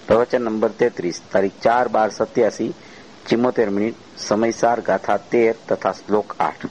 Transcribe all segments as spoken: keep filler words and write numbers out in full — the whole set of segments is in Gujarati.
प्रवचन नंबर तैतीस, तारीख चार बार सत्यासी, चिमोतेर मिनिट, समयसार गाथा तेर तथा श्लोक आठ।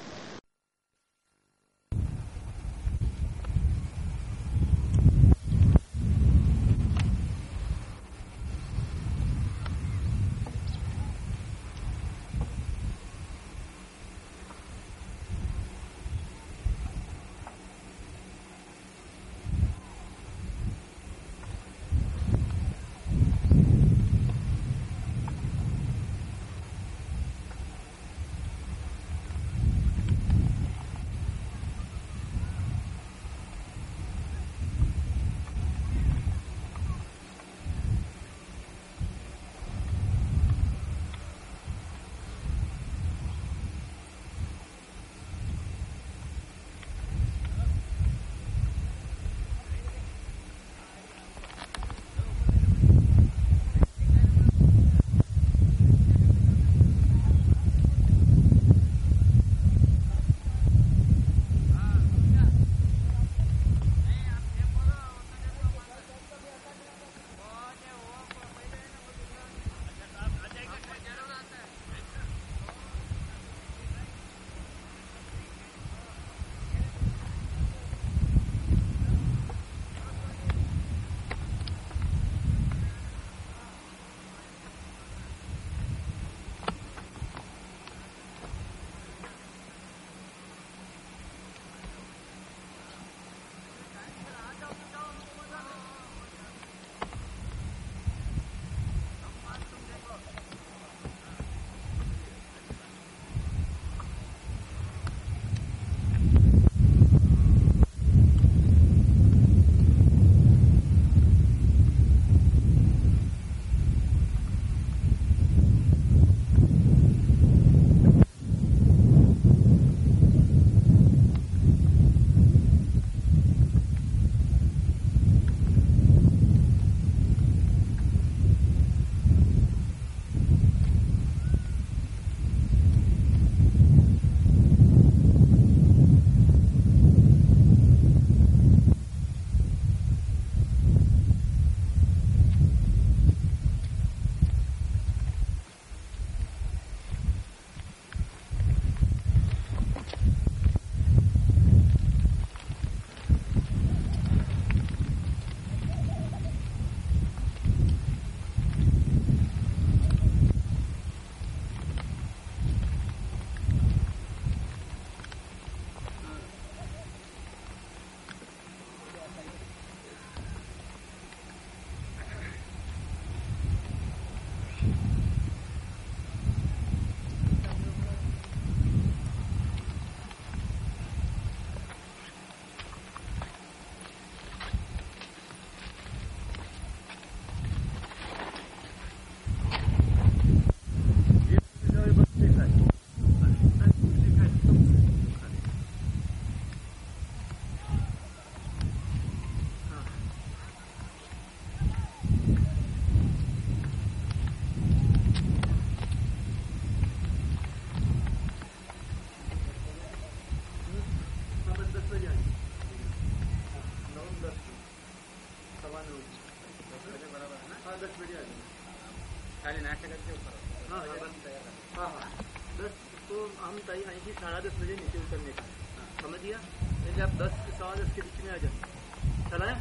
साढ़े दस बजे नीचे उतरने का, समझ गया? पहले आप दस से सवा दस के बीच में आ जाए। चला है?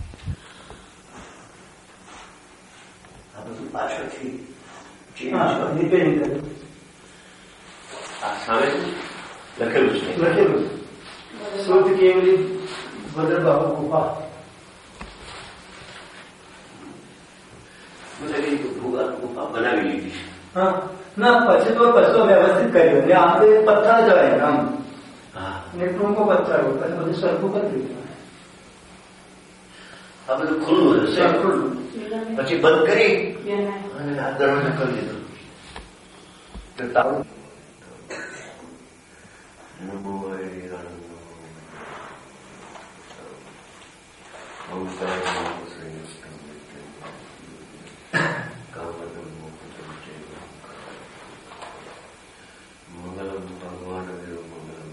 भद्र बाबू गुफा गुफा बनावी લીધી હા ના પછી તો કશો વ્યવસ્થિત કર્યો એટલે આપણે પથ્થર જવાય આમ ને ટૂંકો પથ્થર હોય પછી બધું સરખું કરી દીધું આ બધું ખુલ્લું હશે ખુલ્લું પછી બંધ કરી અને આ દરવાજા કરી દીધું તો તારું નમો मंगलम भगवान देव मंगलम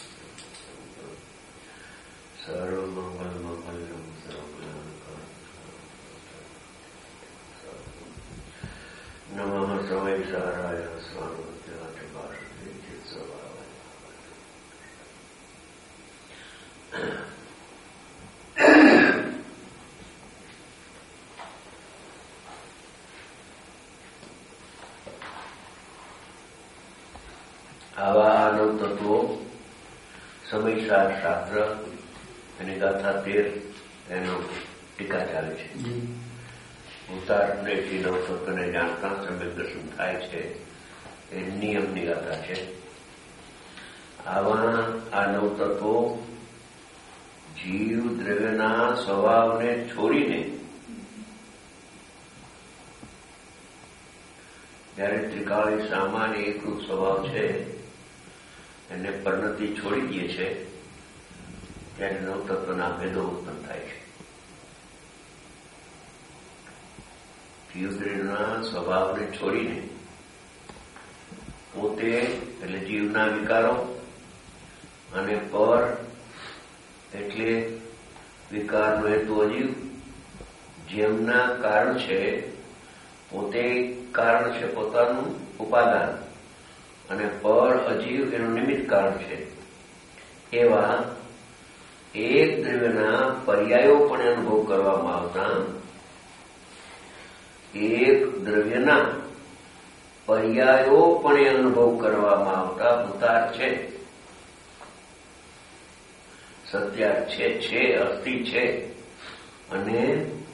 सर्व मंगल मंगलम सर्व સમયસારાય સ્વાનુત્યાઠ ભાષતે ચિત્ત સ્વભાવ. આવા આનંદ તત્વો સમયસાર શાસ્ત્ર અને ગાથા તેર એનો ટીકા ચાલે છે. ઉતારથી નવતત્વને જાણતા સમ્યક દર્શન થાય છે એ નિયમની ગાથા છે. આવા આ નવતત્વો જીવ દ્રવ્યના સ્વભાવને છોડીને જયારે ત્રિકાળી સામાન્ય એકરૂપ સ્વભાવ છે એને પરિણતિ છોડી દે છે ત્યારે નવતત્વના ભેદો ઉત્પન્ન થાય છે. જીવદ્રવ્યના સ્વભાવને છોડીને પોતે એટલે જીવના વિકારો અને પર એટલે વિકારનો હેતુ અજીવ, જેમના કારણ છે પોતે કારણ છે પોતાનું ઉપાદાન અને પર અજીવ એનું નિમિત્ત કારણ છે એવા એક દ્રવ્યના પર્યાયો પણ અનુભવ કરવામાં આવતા એક દ્રવ્યના પર્યાયો પણ અનુભવ કરવામાં આવતા ભૂતાર છે, સત્યાર છે, છે અસ્થિ છે અને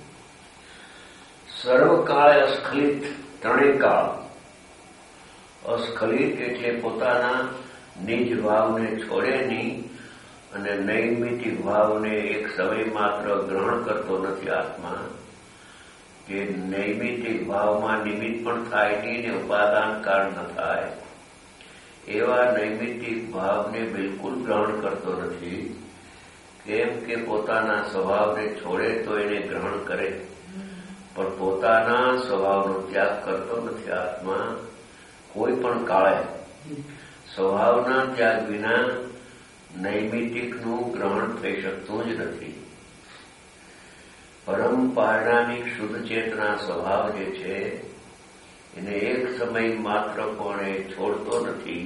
સર્વકાળે અસ્ખલિત ત્રણેય કાળ. અસ્ખલિત એટલે પોતાના નિજ ભાવને છોડે નહીં અને નૈમિતિક ભાવને એક સમય માત્ર ગ્રહણ કરતો નથી આત્મા, કે નૈમિતિક ભાવમાં નિમિત્ત પણ થાય નહીં ને ઉપાદાન કારણ ન થાય એવા નૈમિતિક ભાવને બિલકુલ ગ્રહણ કરતો નથી. કેમ કે પોતાના સ્વભાવને છોડે તો એને ગ્રહણ કરે પણ પોતાના સ્વભાવનો ત્યાગ કરતો નથી આત્મા. કોઈ પણ કાળે સ્વભાવના ત્યાગ વિના નૈમિતિકનું ગ્રહણ થઈ શકતું જ નથી. પરમ પારણામિક શુદ્ધ ચેતના સ્વભાવ જે છે એને એક સમય માત્ર પણ છોડતો નથી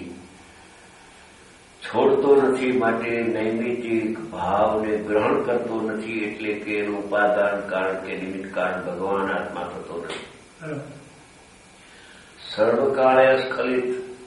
છોડતો નથી માટે નૈમિતિક ભાવને ગ્રહણ કરતો નથી, એટલે કે એનું ઉપાદાન કારણ કે નિમિત્ત કારણ ભગવાન આત્મા થતો નથી. સર્વકાળે અસ્ખલિત,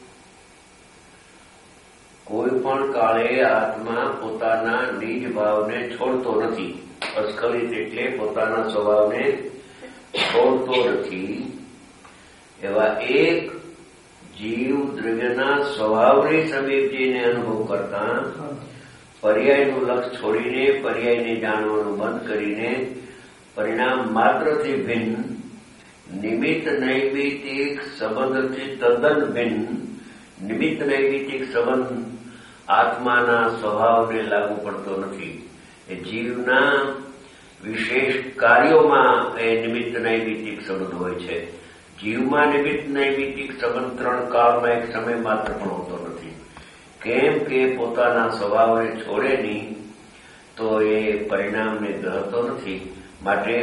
કોઈ પણ કાળે આત્મા પોતાના નિજ ભાવને છોડતો નથી. અસ્ખલિત એટલે પોતાના સ્વભાવને છોડતો નથી એવા એક જીવ દ્રવ્યના સ્વભાવની સમીપ જઈને અનુભવ કરતા પર્યાયનું લક્ષ છોડીને પર્યાયને જાણવાનું બંધ કરીને પરિણામ માત્રથી ભિન્ન નિમિત્ત નૈમિતિક સંબંધથી તદ્દન ભિન્ન નિમિત્ત નૈમિતિક સંબંધ આત્માના સ્વભાવને લાગુ પડતો નથી. એ જીવના વિશેષ કાર્યોમાં એ નિમિત્ત નૈમિતિક સંબંધ હોય છે. જીવમાં નિમિત્ત નૈમિતિક સંબંધ ત્રણ કાળમાં એક સમય માત્ર પણ હોતો નથી. કેમ કે પોતાના સ્વભાવને છોડે નહીં તો એ પરિણામને ગ્રહતો નથી. માટે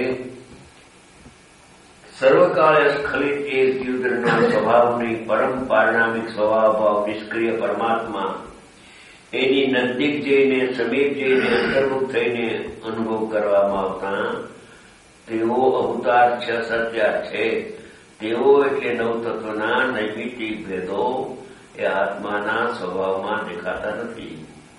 સર્વકાળે સ્ખલિત એક જીવના સ્વભાવની પરમ પારણામિક સ્વભાવ ભાવ નિષ્ક્રિય પરમાત્મા એની નજીક જઈને સમીપ જઈને અંતર્મુખ થઈને અનુભવ કરવામાં આવતા તેઓ અવતાર છે, સત્યાર છે. તેઓ એટલે નવતત્વના નૈમિતિક ભેદો એ આત્માના સ્વભાવમાં દેખાતા નથી.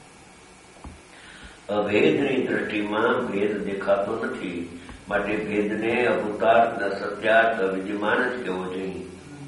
અભેદની દ્રષ્ટિમાં ભેદ દેખાતો નથી માટે ભેદને અભૂતાર્થ સત્યાર્થ વિદ્યમાન જ કહેવો જોઈએ.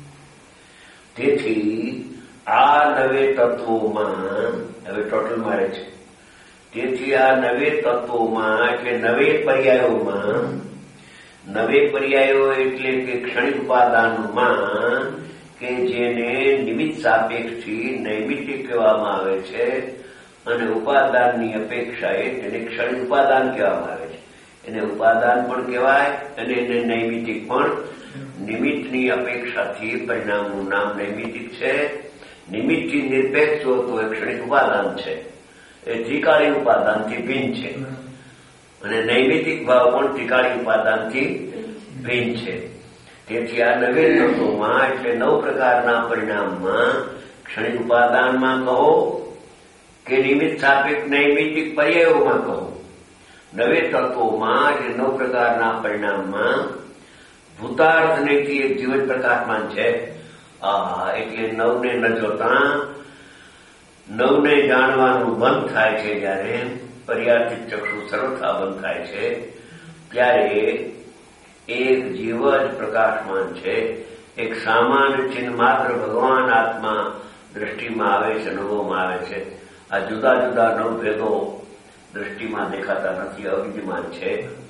તેથી આ નવે તત્વોમાં હવે ટોટલ મારે છે. તેથી આ નવે તત્વોમાં એટલે નવે પર્યાયોમાં, નવે પર્યાયો એટલે કે ક્ષણિક ઉપાદાનમાં કે જેને નિમિત્ત સાપેક્ષથી નૈમિતિક કહેવામાં આવે છે અને ઉપાદાનની અપેક્ષાએ તેને ક્ષણિક ઉપાદાન કહેવામાં આવે છે. એને ઉપાદાન પણ કહેવાય અને એને નૈમિતિક પણ. નિમિત્તની અપેક્ષાથી પરિણામનું નામ નૈમિતિક છે. નિમિત્તથી નિરપેક્ષ તો એ ક્ષણિક ઉપાદાન છે, એ ત્રિકાળી ઉપાદાનથી ભિન્ન છે અને નૈમિતિક ભાવ પણ ત્રિકાળી ઉપાદાનથી ભિન્ન છે. તેથી આ નવે તત્વોમાં એટલે નવ પ્રકારના પરિણામમાં ક્ષણિક ઉપાદાનમાં કહો કે નિમિત્ત સાપેક્ષ નૈમિતિક પર્યાયોમાં કહો, નવે તત્વોમાં જે નવ પ્રકારના પરિણામમાં ભૂતાર્થ નૈતિ એક જીવન પ્રકાશમાન છે. આ એટલે નવને ન જોતા નવને જાણવાનું બંધ થાય છે. જયારે પર્યાર્થિત ચક્ષુ સર્વથા બંધ થાય છે ત્યારે એક જીવ જ પ્રકાશમાન છે. એક સામાન્ય ચિહ્ન માત્ર ભગવાન આત્મા દ્રષ્ટિમાં આવે છે, અનુભવમાં આવે છે. આ જુદા જુદા નવ ભેદો દ્રષ્ટિમાં દેખાતા નથી, અવિદ્યમાન છે.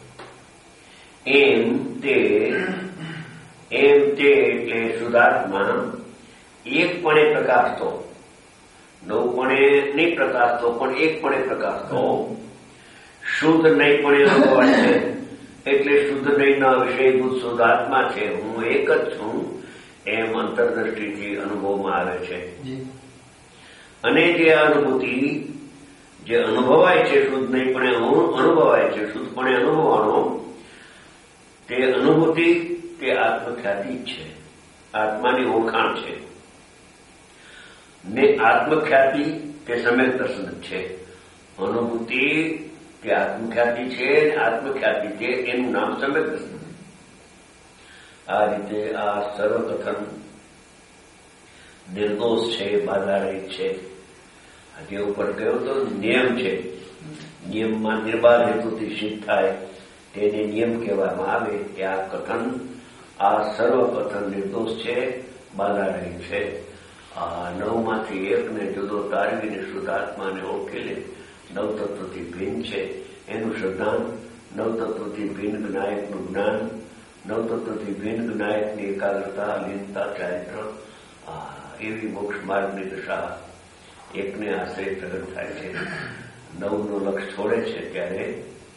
એમ તે એમ તે એટલે શુદ્ધાત્મા એકપણે પ્રકાશતો, નવપણે નહીં પ્રકાશતો પણ એકપણે પ્રકાશતો, શુદ્ધ નહીંપણે અનુભવાય છે. એટલે શુદ્ધ નહીંના વિષયભૂત શુદ્ધાત્મા છે, હું એક જ છું એમ અંતરદ્રષ્ટિથી અનુભવમાં આવે છે. અને જે અનુભૂતિ જે અનુભવાય છે શુદ્ધ નહીંપણે અનુભવાય છે, શુદ્ધપણે અનુભવાનો તે અનુભૂતિ તે આત્મખ્યાતિ જ છે, આત્માની ઓળખાણ છે. ને આત્મખ્યાતિ તે સમ્યક દર્શન જ છે. અનુભૂતિ તે આત્મખ્યાતિ છે, આત્મખ્યાતિ તે એનું નામ સમ્યક દર્શન. આ રીતે આ સર્વકથન નિર્દોષ છે, બાધારહિત છે. આજે ઉપર કહ્યું તો નિયમ છે, નિયમમાં નિર્બાધ હેતુથી સિદ્ધ થાય તેને નિયમ કહેવામાં આવે. કે આ કથન આ સર્વ કથન નિર્દોષ છે, બાધારહિત છે. આ નવમાંથી એકને જુદો તારવીને શુદ્ધાત્માને ઓળખી લે, નવતત્વથી ભિન્ન છે એનું શ્રદ્ધાન, નવતત્વથી ભિન્ન જ્ઞાયકનું જ્ઞાન, નવતત્વથી ભિન્ન જ્ઞાયકની એકાગ્રતા, લીનતા, ચારિત્ર, એવી મોક્ષ માર્ગની દશા એકને આશ્રય પ્રગટ થાય છે. નવનો લક્ષ છોડે છે ત્યારે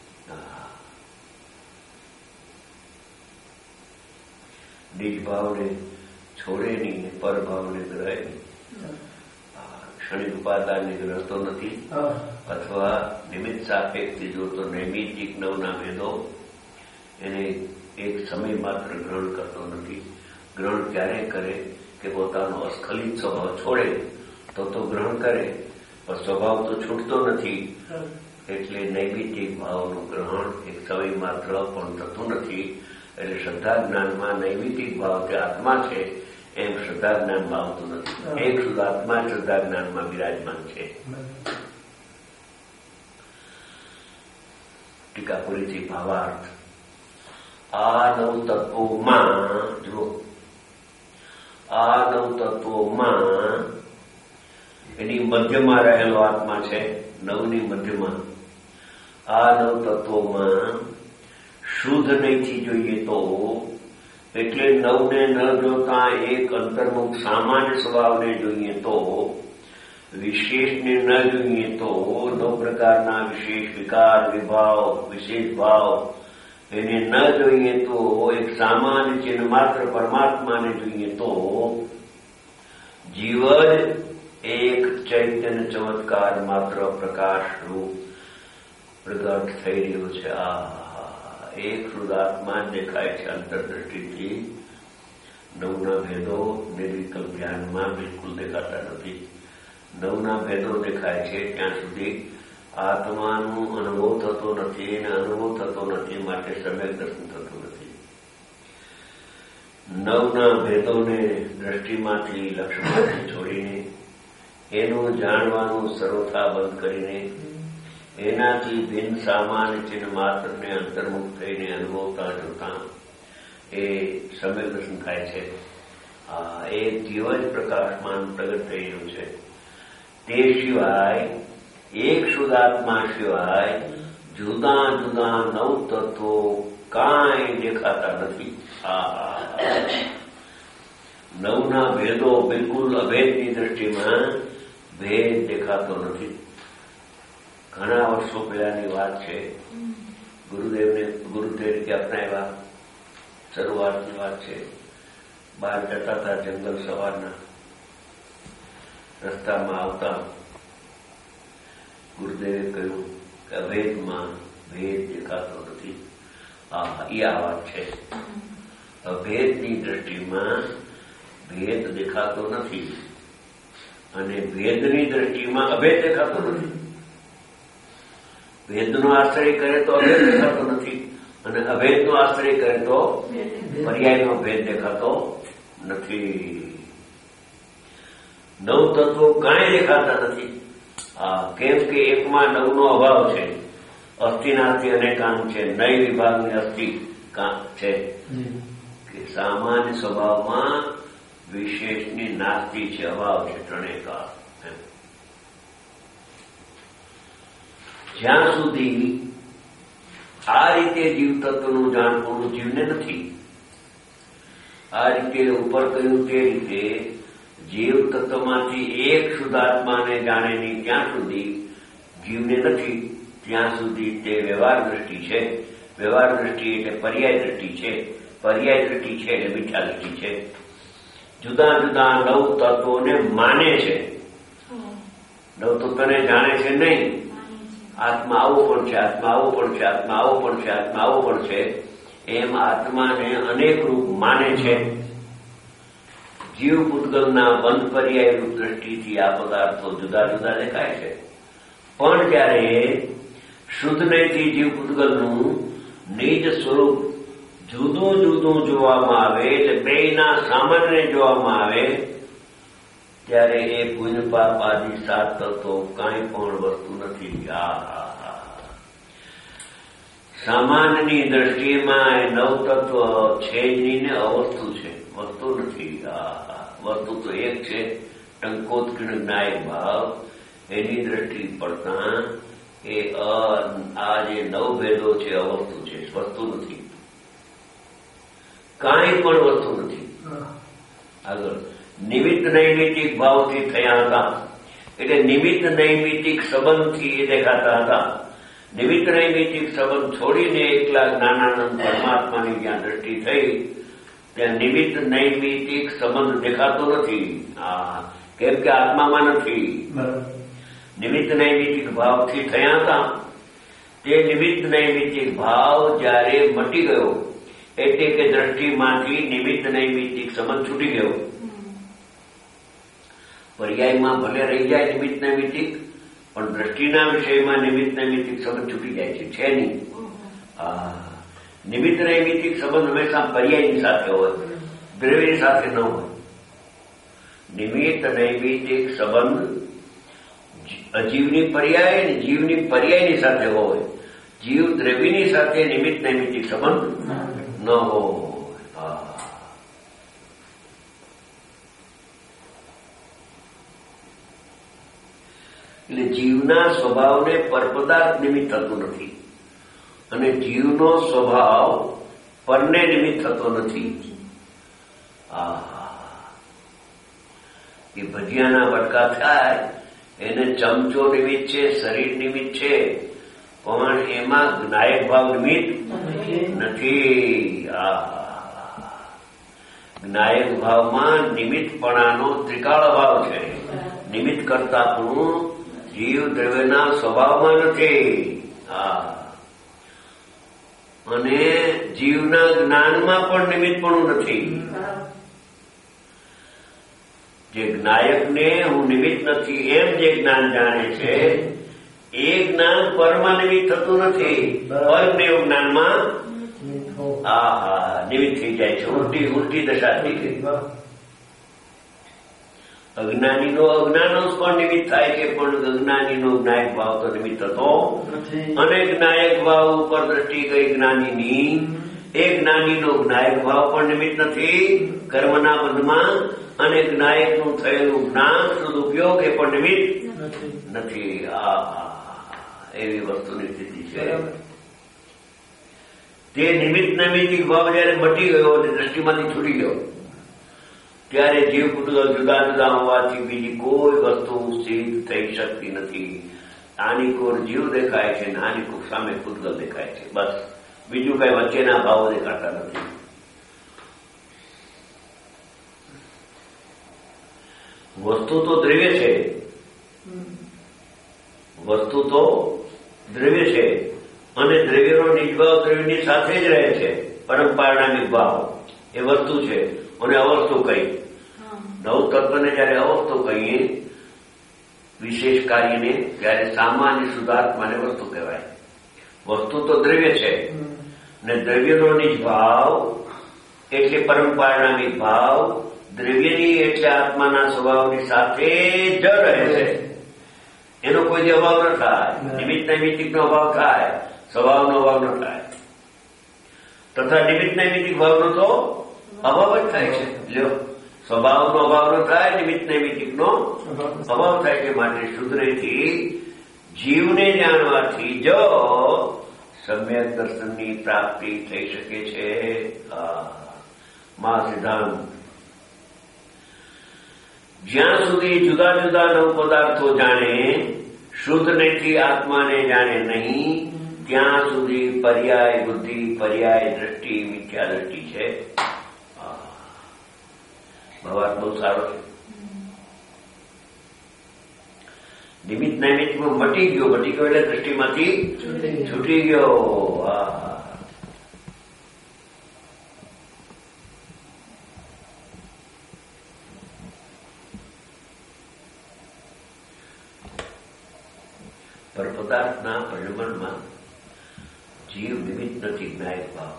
નિજભાવને છોડે નહીં, પરભાવને ગ્રહે નહીં. ક્ષણિક ઉપાદાનને ગ્રહતો નથી અથવા નિમિત્ત સાપેક્ષથી જોતો નૈમિતિક નવના ભેદો એને એક સમય માત્ર ગ્રહણ કરતો નથી. ગ્રહણ ક્યારે કરે કે પોતાનો અસ્ખલિત સ્વભાવ છોડે તો તો ગ્રહણ કરે, પણ સ્વભાવ તો છૂટતો નથી. એટલે નૈમિતિક ભાવનું ગ્રહણ એક સમય માત્ર પણ થતું નથી. એટલે શ્રદ્ધા જ્ઞાનમાં નૈમિતિક ભાવ તે આત્મા છે એમ શ્રદ્ધા જ્ઞાનમાં આવતું નથી. એક શુદ્ધ આત્મા શ્રદ્ધા જ્ઞાનમાં બિરાજમાન છે. ટીકા પૂરીથી ભાવાર્થ. આ નવ તત્વોમાં જુઓ, આ નવ તત્વોમાં એની મધ્યમાં રહેલો આત્મા છે, નવની મધ્યમાં. આ નવ તત્વોમાં શુદ્ધ નહીંથી જોઈએ તો એટલે નવને ન જોતા એક અંતર્મુખ સામાન્ય સ્વભાવને જોઈએ તો, વિશેષને ન જોઈએ તો નવ પ્રકારના વિશેષ વિકાર, વિભાવ, વિશેષ ભાવ એને ન જોઈએ તો એક સામાન્ય ચિહ્ન માત્ર પરમાત્માને જોઈએ તો જીવ જ એક ચૈતન્ય ચમત્કાર માત્ર પ્રકાશ રૂપ પ્રગટ થઈ રહ્યો છે. આ એક શુદ્ધાત્મા દેખાય છે અંતરદ્રષ્ટિથી. નવના ભેદો નિર્વિકલ્પ ધ્યાનમાં બિલકુલ દેખાતા નથી. નવના ભેદો દેખાય છે ત્યાં સુધી આત્માનું અનુભવ થતો નથી, અને અનુભવ થતો નથી માટે સમ્યક દર્શન થતું નથી. નવના ભેદોને દ્રષ્ટિમાંથી લક્ષ્યમાંથી છોડીને એનું જાણવાનું સર્વથા બંધ કરીને એનાથી ભિન્ન સામાન્ય ચિહ્ન માત્રને અંતર્મુખ થઈને અનુભવતા જોતા એ સમ્યક દર્શન થાય છે. આ એક જીવ જ પ્રકાશમાન પ્રગટ થઈ રહ્યું છે. તે સિવાય એક શુદ્ધાત્મા સિવાય જુદા જુદા નવ તત્વો કાંઈ દેખાતા નથી. આ નવના ભેદો બિલકુલ અભેદની દ્રષ્ટિમાં ભેદ દેખાતો નથી. ઘણા વર્ષો પહેલાની વાત છે. ગુરુદેવને ગુરુદેવ કે અપનાવ્યા શરૂઆતની વાત છે. બહાર જતા હતા જંગલ સવારના રસ્તામાં આવતા ગુરુદેવે કહ્યું કે અભેદમાં ભેદ દેખાતો નથી. આ એ આ વાત છે. અભેદની દ્રષ્ટિમાં ભેદ દેખાતો નથી અને ભેદની દ્રષ્ટિમાં અભેદ દેખાતો નથી. ભેદનો આશ્રય કરે તો અભેદ દેખાતો નથી અને અભેદનો આશ્રય કરે તો પર્યાયનો ભેદ દેખાતો નથી. નવ તત્વો કાંઈ દેખાતા નથી. કેમ કે એકમાં નવનો અભાવ છે. અસ્થિનાસ્તિ અનેકાંત છે. નય વિભાગની અસ્થિ છે કે સામાન્ય સ્વભાવમાં વિશેષની નાસ્તિ છે, અભાવ છે, ત્રણેય કાળ. જ્યાં સુધી આ રીતે જીવ તત્વનું જાણવું જીવને નથી, આ રીતે ઉપર કહ્યું તે રીતે જીવ તત્વમાંથી એક શુદ્ધાત્માને જાણે નહીં ત્યાં સુધી જીવને નથી. ત્યાં સુધી તે વ્યવહાર દ્રષ્ટિ છે. વ્યવહાર દ્રષ્ટિ એટલે પર્યાય દ્રષ્ટિ છે. પર્યાય દ્રષ્ટિ છે એટલે મિથ્યા દ્રષ્ટિ છે. જુદા જુદા નવ તત્વોને માને છે. નવ તત્વને જાણે છે નહીં. આત્મા આવું પણ છે, આત્મા આવું પણ છે, આત્મા આવું પણ છે, આત્મા આવું પણ છે, એમ આત્માને અનેક રૂપ માને છે. જીવ પૂતગલના બંધ પર્યાય રૂપ દ્રષ્ટિથી આ પદાર્થો જુદા જુદા દેખાય છે. પણ જ્યારે શુદ્ધ નયથી જીવ પૂતગલનું નિજ સ્વરૂપ જુદું જુદું જોવામાં આવે, એટલે બેયના સામાન્ય જોવામાં આવે, ત્યારે એ પુણ્ય પાપ આદિ સાત તત્વો કાંઈ પણ વસ્તુ નથી. આ સામાન્યની દ્રષ્ટિમાં એ નવ તત્વ છે જ નહીં ને અવસ્તુ છે, વસ્તુ નથી. આ વસ્તુ તો એક છે, ટંકોત્કીર્ણ જ્ઞાયક ભાવ. એની દ્રષ્ટિ પડતા એ આ જે નવ ભેદો છે અવસ્તુ છે, વસ્તુ નથી. કાંઈ પણ વસ્તુ નથી. આગળ નિમિત્ત નૈમિતિક ભાવથી થયા હતા, એટલે નિમિત્ત નૈમિતિક સંબંધથી એ દેખાતા હતા. નિમિત્ત નૈમિતિક સંબંધ છોડીને એકલા જ્ઞાનાનંદ પરમાત્માની જ્યાં દ્રષ્ટિ થઈ ત્યાં નિમિત્ત નૈમિતિક સંબંધ દેખાતો નથી. આ કેમ કે આત્મામાં નથી. નિમિત્ત નૈમિતિક ભાવથી થયા હતા, તે નિમિત્ત નૈમિતિક ભાવ જ્યારે મટી ગયો, એટલે કે દ્રષ્ટિમાંથી નિમિત્ત નૈમિતિક સંબંધ છૂટી ગયો. પર્યાયમાં ભલે રહી જાય નિમિત્ત નૈમિતિક, પણ દ્રષ્ટિના વિષયમાં નિમિત્ત નૈમિતિક સંબંધ છૂટી જાય છે. છે નહીં. નિમિત્ત નૈમિતિક સંબંધ હંમેશા પર્યાયની સાથે હોય, દ્રવ્યની સાથે ન હોય. નિમિત્ત નૈમિતિક સંબંધ અજીવની પર્યાય અને જીવની પર્યાયની સાથે હોય. જીવ દ્રવ્યની સાથે નિમિત્ત નૈમિતિક સંબંધ ન હોય. એટલે જીવના સ્વભાવને પરપદાર્થ નિમિત્ત થતો નથી અને જીવનો સ્વભાવ પરને નિમિત્ત થતો નથી. એ ભજીયાના વટકા થાય એને ચમચો નિમિત્ત છે, શરીર નિમિત્ત છે, પણ એમાં જ્ઞાયક ભાવ નિમિત્ત નથી. આ જ્ઞાયક ભાવમાં નિમિત્તપણાનો ત્રિકાળ ભાવ છે. નિમિત્ત કરતા પણ જીવ દ્રવ્યના સ્વભાવમાં નથી. હા, અને જીવના જ્ઞાનમાં પણ નિમિત્તપણું નથી. જે જ્ઞાયકને હું નિમિત્ત નથી એમ જે જ્ઞાન જાણે છે એ જ્ઞાન પરમાં નિમિત્ત થતું નથી. પરને જ્ઞાનમાં હા હા નિમિત્ત થઈ જાય છે. ઉલટી ઉલટી દશા થઈ ગઈ. અજ્ઞાનીનો અજ્ઞાનંશ પણ નિમિત્ત થાય છે, પણ અજ્ઞાનીનો જ્ઞાયક ભાવ તો નિમિત્ત થતો અને જ્ઞાયક ભાવ ઉપર દ્રષ્ટિ ગઈ જ્ઞાનીની. એ જ્ઞાનીનો જ્ઞાયક ભાવ પણ નિમિત્ત નથી કર્મના બંધમાં, અને જ્ઞાયકનું થયેલું જ્ઞાન સદુપયોગ એ પણ નિમિત્ત નથી. આ એવી વસ્તુની સ્થિતિ છે. તે નિમિત્ત નૈમિતિક ભાવ જયારે મટી ગયો અને દ્રષ્ટિમાંથી છૂટી ગયો ત્યારે જીવ પૂતગલ જુદા જુદા હોવાથી બીજી કોઈ વસ્તુ સિદ્ધ થઈ શકતી નથી. આની કોર જીવ દેખાય છે અને આની કોર સામે પૂતગલ દેખાય છે. બસ બીજું કઈ વચ્ચેના ભાવો દેખાતા નથી. વસ્તુ તો દ્રવ્ય છે, વસ્તુ તો દ્રવ્ય છે અને દ્રવ્યનો નિજભાવ દ્રવ્યની સાથે જ રહે છે. પરમ પારણામિક ભાવ એ વસ્તુ છે, અને અવસ્તુ કઈ. નવ તત્વને જયારે અવસ્તુ કહીએ વિશેષ કાર્યને, ત્યારે સામાન્ય શુદ્ધાત્માને વસ્તુ કહેવાય. વસ્તુ તો દ્રવ્ય છે, ને દ્રવ્યનો નિજ ભાવ એટલે પરમ પારિણામિક ભાવ, દ્રવ્યની એટલે આત્માના સ્વભાવની સાથે જ રહે છે. એનો કોઈ અભાવ ન થાય. નિમિત્ત નૈમિત્તિકનો અભાવ થાય, સ્વભાવનો અભાવ ન થાય. તથા નિમિત્ત નૈમિત્તિક ભાવનો તો અભાવ જ થાય છે. લ્યો, સ્વભાવનો અભાવ ન થાય, નિમિત્ત નૈમિત્તિકનો અભાવ થાય છે. માટે શુદ્ધથી જીવને જાણવાથી જો સમ્યક દર્શનની પ્રાપ્તિ થઈ શકે છે. મા સિદ્ધાંત જ્યાં સુધી જુદા જુદા નવ પદાર્થો જાણે, શુદ્ધ નથી આત્માને જાણે નહીં, ત્યાં સુધી પર્યાય બુદ્ધિ, પર્યાય દ્રષ્ટિ, મિથ્યા દ્રષ્ટિ છે. ભવાત બહુ સારો છે. નિમિત્ત નૈમિત્તિકમાં મટી ગયો, મટી ગયો એટલે દ્રષ્ટિમાંથી છૂટી ગયો. પર પદાર્થના પરિણમનમાં જીવ નિમિત્ત નથી, જ્ઞાયક ભાવ.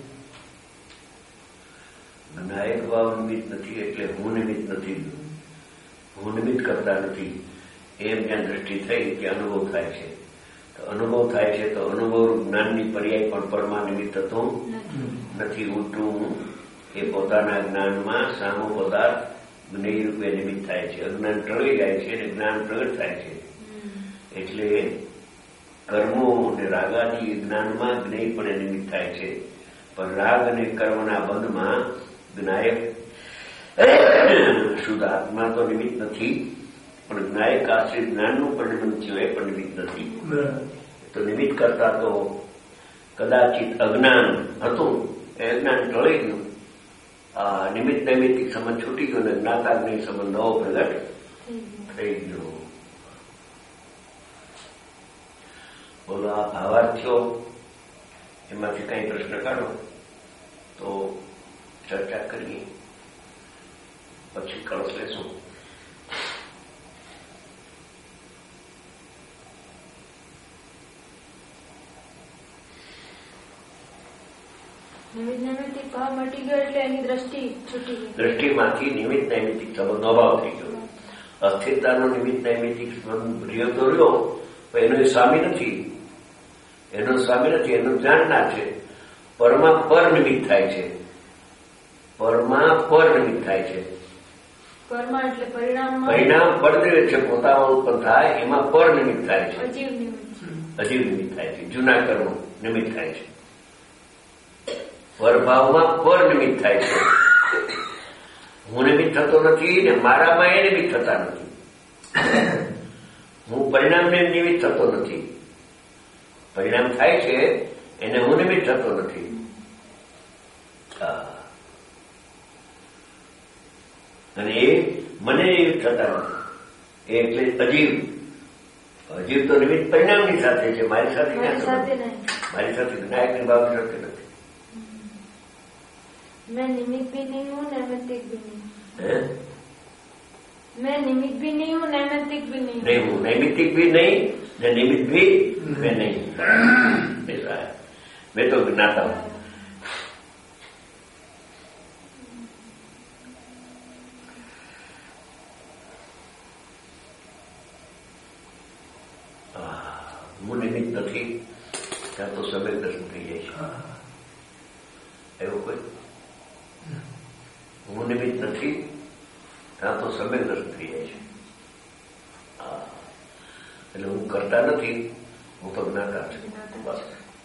જ્ઞાયક ભાવ નિમિત્ત નથી એટલે હું નિમિત્ત નથી, હું નિમિત્ત કરતા નથી. એમ જ્યાં દ્રષ્ટિ થઈ ત્યાં અનુભવ થાય છે. તો અનુભવ થાય છે તો અનુભવ જ્ઞાનની પર્યાય પણ પરમા નિમિત્ત થતું નથી. ઉલટું એ પોતાના જ્ઞાનમાં સામો પદાર્થ જ્ઞેય રૂપે નિમિત્ત થાય છે. અજ્ઞાન ટળી જાય છે અને જ્ઞાન પ્રગટ થાય છે. એટલે કર્મો અને રાગાદી જ્ઞાનમાં જ્ઞેય પણ નિમિત્ત થાય છે. પણ રાગ અને કર્મના બંધમાં જ્ઞાયક શુદ્ધ આત્મા તો નિમિત્ત નથી, પણ જ્ઞાયક આશ્રિત જ્ઞાનનું પરિણમન થયું એ પણ નિમિત્ત નથી. તો નિમિત્ત કરતા તો કદાચિત અજ્ઞાન હતું, એ અજ્ઞાન ટળી ગયું. આ નિમિત્ત નૈમિત્તિક સંબંધ છૂટી ગયો અને જ્ઞાતા જ્ઞેય સંબંધ નવો પ્રગટ થઈ ગયો. બોલો, આ ભાવાર્થ્યો એમાંથી કઈ પ્રશ્ન કાઢો તો ચર્ચા કરીએ, પછી કળશ લેશું. દ્રષ્ટિમાંથી નિમિત્ત નૈમિત્તિક સંબંધનો અભાવ થઈ ગયો. અસ્થિરતાનો નિમિત્ત નૈમિત્તિક સંબંધ રહ્યો તો રહ્યો, પણ એનો સ્વામી નથી. એનો સ્વામી નથી, એનું જાણનાર છે. પરમાં પર નિમિત્ત થાય છે. પરમાં પર નિમિત્ત થાય છે. પરિણામ પરદ્રવ્ય છે, પોતામાં ઉત્પન્ન થાય એમાં પર નિમિત્ત થાય છે. અજીવ નિમિત્ત થાય છે. જૂના કર્મ નિમિત્ત થાય છે. પરભાવમાં પર નિમિત્ત થાય છે. હું નિમિત્ત થતો નથી ને મારામાં એ નિમિત્ત થતા નથી. હું પરિણામને નિમિત્ત થતો નથી. પરિણામ થાય છે એને હું નિમિત્ત થતો નથી. અને એ મને નિમિત્ત થતા નથી. એટલે અજીવ. અજીવ તો નિમિત્ત પરિણામની સાથે છે, મારી સાથે મારી સાથે જ્ઞાયકની બાબત સાથે નથી. मैं निमित्त भी नहीं हूँ, नैमित्तिक भी नहीं. मैं निमित्त भी नहीं हूँ, नैमित्तिक भी नहीं. नहीं हूँ, नैमित्तिक भी नहीं, न निमित्त भी मैं नहीं. ऐसा है. मैं तो ज्ञाता हूँ. હું નિમિત્ત નથી ત્યાં તો સમ્યક દર્શન થઈ જાય છે. એવું કોઈ હું નિમિત્ત નથી ત્યાં તો સમ્યક દર્શન થઈ જાય છે. એટલે હું કરતા નથી, હું તો જ્ઞાતા છું. બસ.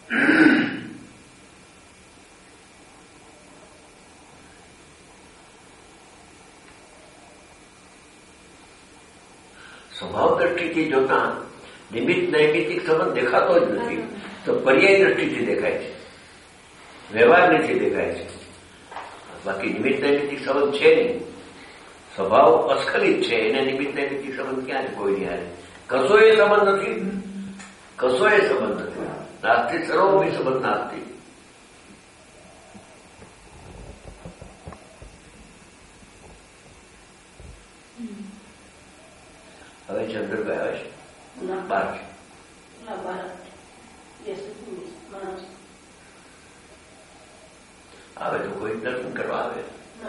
સ્વભાવ દ્રષ્ટિથી જોતા નિમિત્ત નૈમિત્તિક સંબંધ દેખાતો જ નથી, તો પર્યાય દ્રષ્ટિથી દેખાય છે, વ્યવહારથી દેખાય છે. બાકી નિમિત્ત નૈમિત્તિક સંબંધ છે નહીં. સ્વભાવ અસ્ખલિત છે, એને નિમિત્ત નૈમિત્તિક સંબંધ ક્યાં છે? કોઈ નહીં. કશો એ સંબંધ નથી, કશો એ સંબંધ નથી. નાસ્તિ સર્વોપરી સંબંધ નાસ્તિ. ચંદ્ર ગયા છે બાર છે આવે તો કોઈ દર્શન કરવા આવે,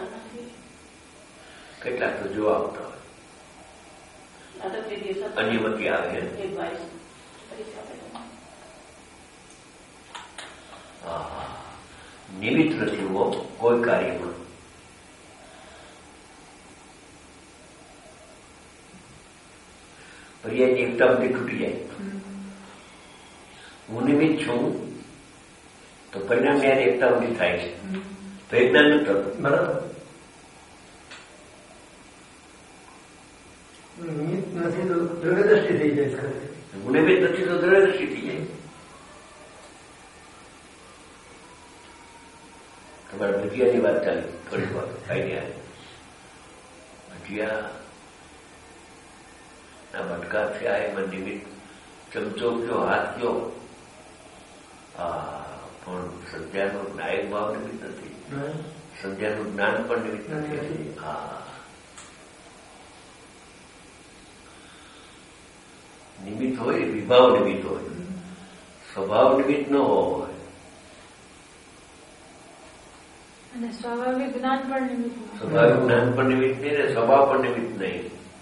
કેટલાક તો જોવા આવતા હોય, અન્યમતી આવે. નિમિત્ત નથી એવો કોઈ કાર્યમાં. પર્યાયની એકતા બધી તૂટી જાય. હું નિમિત્ત છું તો પરિણામ યાદ એકતા બધી થાય છે, તો એકદમ નથી થતું. બરાબર. નિમિત્ત નથી તો દ્રવ્યદ્રષ્ટિ થઈ જાય. હું નિમિત્ત નથી તો દ્રવ્યદ્રષ્ટિ થઈ જાય. તમારા ભજીયાની વાત ચાલી થોડી વાર આઈડિયા. ભજીયા ના બટકા થયા એમાં નિમિત્ત ચમચો કયો હાથ કયો, પણ સંધ્યાનો નાયક ભાવ નિમિત્ત નથી, સંધ્યાનું જ્ઞાન પણ નિમિત્ત નથી. હા, નિમિત્ત હોય વિભાવ નિમિત્ત હોય, સ્વભાવ નિમિત્ત ન હોય. અને સ્વાભાવિક જ્ઞાન પણ નિમિત્ત, સ્વાભાવિક જ્ઞાન પણ નિમિત્ત નહીં ને સ્વભાવ પણ નિમિત્ત નહીં.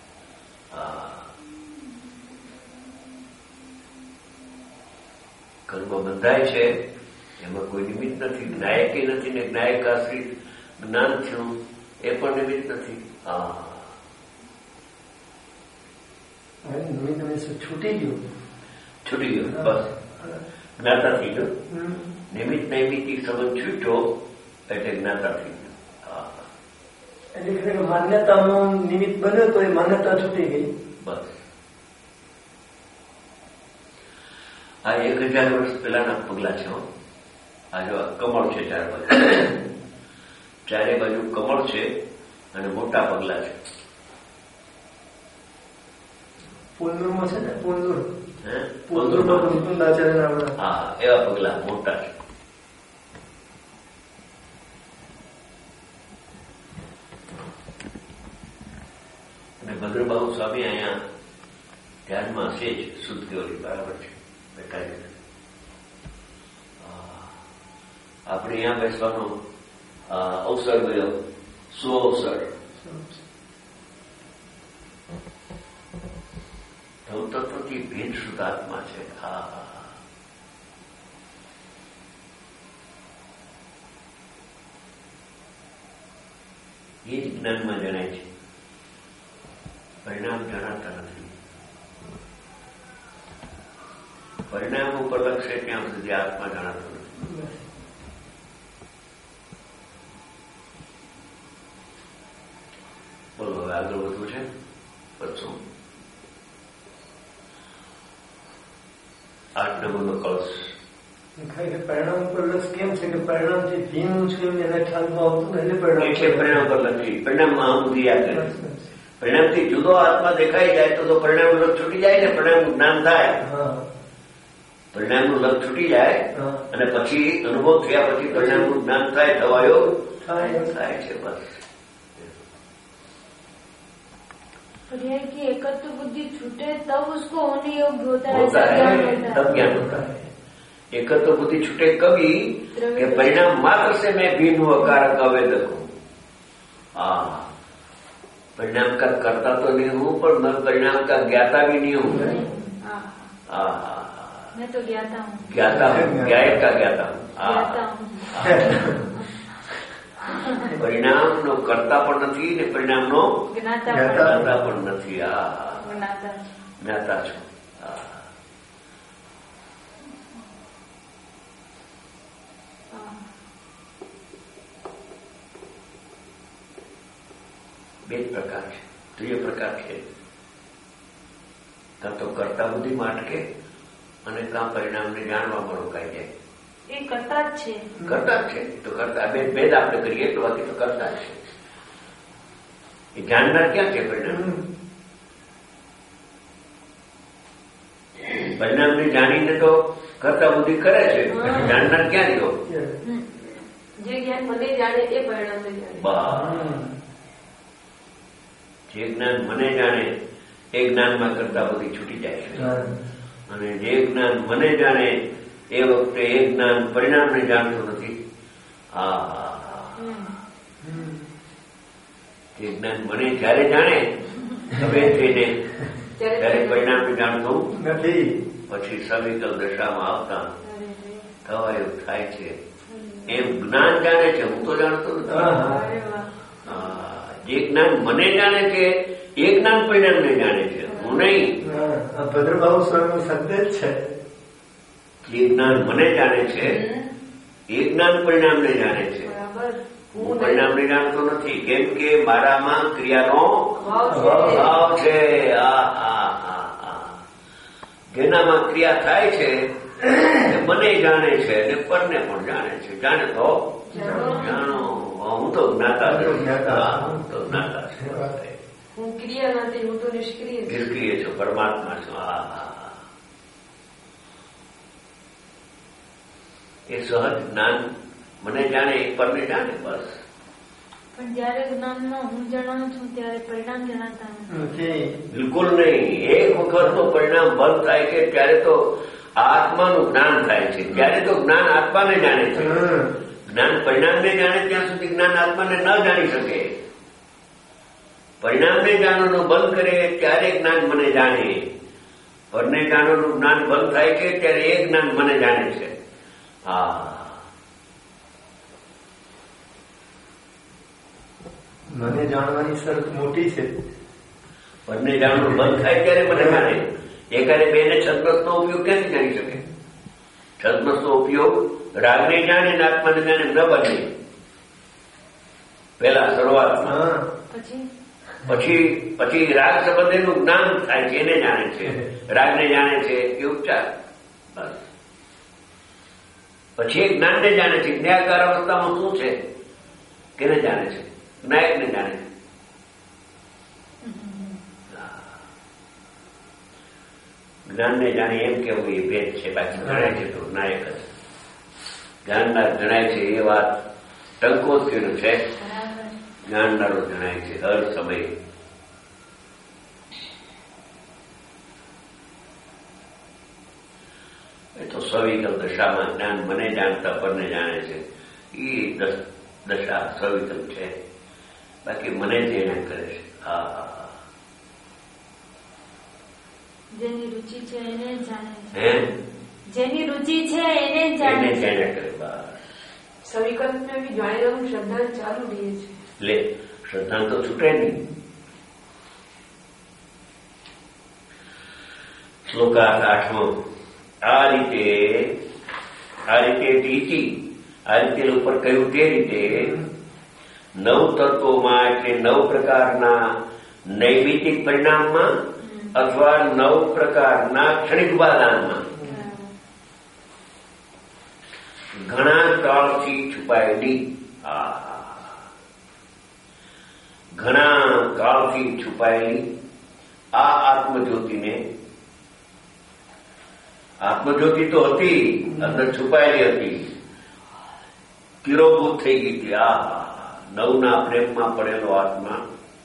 કર્મ બંધાય છે એમાં કોઈ નિમિત્ત નથી, જ્ઞાયકે નથી ને જ્ઞાયક આશ્રિત જ્ઞાન થયું એ પણ નિમિત્ત નથી. હા, છૂટી ગયું, છૂટી ગયું, બસ જ્ઞાતા થઈ ગયો. નિમિત્ત નૈમિત્તિક સંબંધ છૂટ્યો એટલે જ્ઞાતા થઈ ગયું. હા, એટલે માન્યતાનું નિમિત્ત બન્યો તો એ માન્યતા છૂટી ગઈ. બસ આ એક હજાર વર્ષ પહેલાના પગલા છે. આ જો કમળ છે ચારે બાજુ, ચારે બાજુ કમળ છે અને મોટા પગલા છે. પોંદુરમાં છે ને, પોંદુર હે પોંદુરમાં મુકુંદાચાર્ય, હા એવા પગલા મોટા છે. અને ભદ્રબાહુ સ્વામી અહીંયા ધ્યાનમાં હશે જ, શુદ્ધ કેવલી બરાબર છે. આપણે અહીંયા બેસવાનો અવસર મળ્યો, સો અવસર. તત્વથી ભેદ શુદ્ધાત્મા છે. હા, એ જ જ્ઞાનમાં જણાય છે, પરિણામ જણાતા નથી. પરિણામ ઉપર લક્ષે ત્યાં સુધી આત્મા જણાતો નથી. બોલો હવે આગળ વધવું છે. પછી આઠ નંબરનો કળશ. પરિણામ ઉપર લક્ષ કેમ છે કે પરિણામથી ભીનું છે એને ખ્યાલમાં આવતું ને એટલે પરિણામ, એટલે પરિણામ પર લખી. પરિણામમાં આમ બુદ્ધિ યાદ કરે. પરિણામથી જુદો આત્મા દેખાઈ જાય તો તો પરિણામ લક્ષ છૂટી જાય ને, પરિણામનું જ્ઞાન થાય. પરિણામનું લક્ષ છૂટી જાય અને પછી અનુભવ થયા પછી પરિણામનું જ્ઞાન થાય, થવાયો થાય છે. બસ पर्याय की एकत्व बुद्धि छूटे तब उसको होने योग्य होता है, होता है, तब ज्ञान होता है. एकत्व बुद्धि छूटे कभी कि परिणाम मात्र से मैं भिन्न हूं, कारक अवेदक हूं. हाँ, परिणाम का कर्ता तो नहीं हूं पर मैं परिणाम का ज्ञाता भी नहीं हूं. हाँ, मैं तो ज्ञाता हूँ, ज्ञाता हूँ, ज्ञायक का ज्ञाता हूँ. પરિણામ નો કરતા પણ નથી ને પરિણામ નો જ્ઞાતા પણ નથી. આ જ્ઞાતા છો. બે જ પ્રકાર છે. ત્રીજો પ્રકાર છે કાં તો કરતા બુદ્ધિમાં અટકે અને કાં પરિણામને જાણવામાં રોકાઈ જાય. એ કરતા જ છે, કરતા જ છે. તો કરતા બે ભેદ આપણે કરીએ તો બાકી તો કરતા જ છે. એ જાણનાર ક્યાં છે પરિણામ? પરિણામને જાણીને તો કરતા બુદ્ધિ કરે છે, જાણનાર ક્યાં રહ્યો? જે જ્ઞાન મને જાણે એ પરિણામને જાણે. જે જ્ઞાન મને જાણે એ જ્ઞાનમાં કરતા બધી છૂટી જાય છે. અને જે જ્ઞાન મને જાણે એ વખતે એ જ્ઞાન પરિણામને જાણતું નથી. હા, એ જ્ઞાન મને જયારે જાણે હવે થઈને ત્યારે પરિણામને જાણતું નથી. પછી સવિકલ દશામાં આવતા થવા એવું થાય છે. એમ જ્ઞાન જાણે છે, હું તો જાણતો નથી. જે જ્ઞાન મને જાણે છે એ જ્ઞાન પરિણામને જાણે છે, હું નહીં. ભદ્રભાવ સ્વરનો સંદેશ છે. જે જ્ઞાન મને જાણે છે એ જ્ઞાન પરિણામને જાણે છે. હું પરિણામને જાણતો નથી, કેમ કે મારામાં ક્રિયાનો ભાવ છે. જેનામાં ક્રિયા થાય છે એ મને જાણે છે અને પરને પણ જાણે છે. જાણે તો જાણો. હું તો જ્ઞાતા છું. હું તો જ્ઞાતા છું. હું ક્રિયા નથી, હું તો નિષ્ક્રિય નિષ્ક્રિય છું, પરમાત્મા છું. હા હા, એ સહજ જ્ઞાન મને જાણે એ પરને જાણે, બસ. પણ જયારે જ્ઞાનમાં હું જણાવું છું ત્યારે પરિણામ જણાતા નથી. બિલકુલ નહીં. એક વખત તો પરિણામ બંધ થાય છે ત્યારે તો આત્માનું જ્ઞાન થાય છે. ત્યારે તો જ્ઞાન આત્માને જાણે છે. જ્ઞાન પરિણામને જાણે ત્યાં સુધી જ્ઞાન આત્માને ન જાણી શકે. પરિણામને જાણવાનું બંધ કરે ત્યારે જ્ઞાન મને જાણે. પરને જાણવાનું જ્ઞાન બંધ થાય છે ત્યારે એ જ્ઞાન મને જાણે છે. હા, મને જાણવાની શરત મોટી છે. પરને જાણવાનું બંધ થાય ત્યારે મને જાણે. એકારે બેને છદ્મસનો ઉપયોગ ક્યાંથી કરી શકે? છદ્મસનો ઉપયોગ રાગને જાણે ને આત્માને જાણે ન બને. પેલા શરૂઆતમાં, પછી પછી રાગ સંબંધીનું જ્ઞાન થાય છે, એને જાણે છે. રાગને જાણે છે એ ઉપચાર, બસ. પછી એ જ્ઞાનને જાણે છે. જ્ઞાયકાર અવસ્થામાં શું છે કેને જાણે છે? જ્ઞાયકને જાણે છે. જ્ઞાનને જાણે એમ કેવું એ ભેદ છે. બાકી જણાય છે તો જ્ઞાયક જ. જ્ઞાનનાર જણાય છે એ વાત ટંકોત્રીનું છે. જ્ઞાનનારો જણાય છે હર સમયે. એ તો સવિકલ દશામાં જ્ઞાન મને જાણતા પરને જાણે છે એ દશા સવિકલ છે. બાકી મને જ એને કરે છે. હા, જેની રુચિ છે એને જાણે છે. હે, જેની રુચિ છે એને જાણે છે. કરે. બસ. સવિકલ્પ में भी જાણી રહેવું શ્રદ્ધા ચાલુ રહે છે. લે, શ્રદ્ધા તો છૂટે નહીં. શ્લોકાર્થ આઠમો. આ રીતે આ રીતે ટીચી આ રીતે ઉપર કહ્યું તે રીતે નવ તત્વોમાં એટલે નવ પ્રકારના નૈમિતિક પરિણામમાં અથવા નવ પ્રકારના ક્ષણિક ઉપાદાનમાં ઘણા કાળથી છુપાયેલી ઘણા કાળથી છુપાયેલી આ આત્મજ્યોતિને, આત્મજ્યોતિ તો હતી, અંદર છુપાયેલી હતી, તિરોભૂત થઈ ગઈ હતી. આ નવના પ્રેમમાં પડેલો આત્મા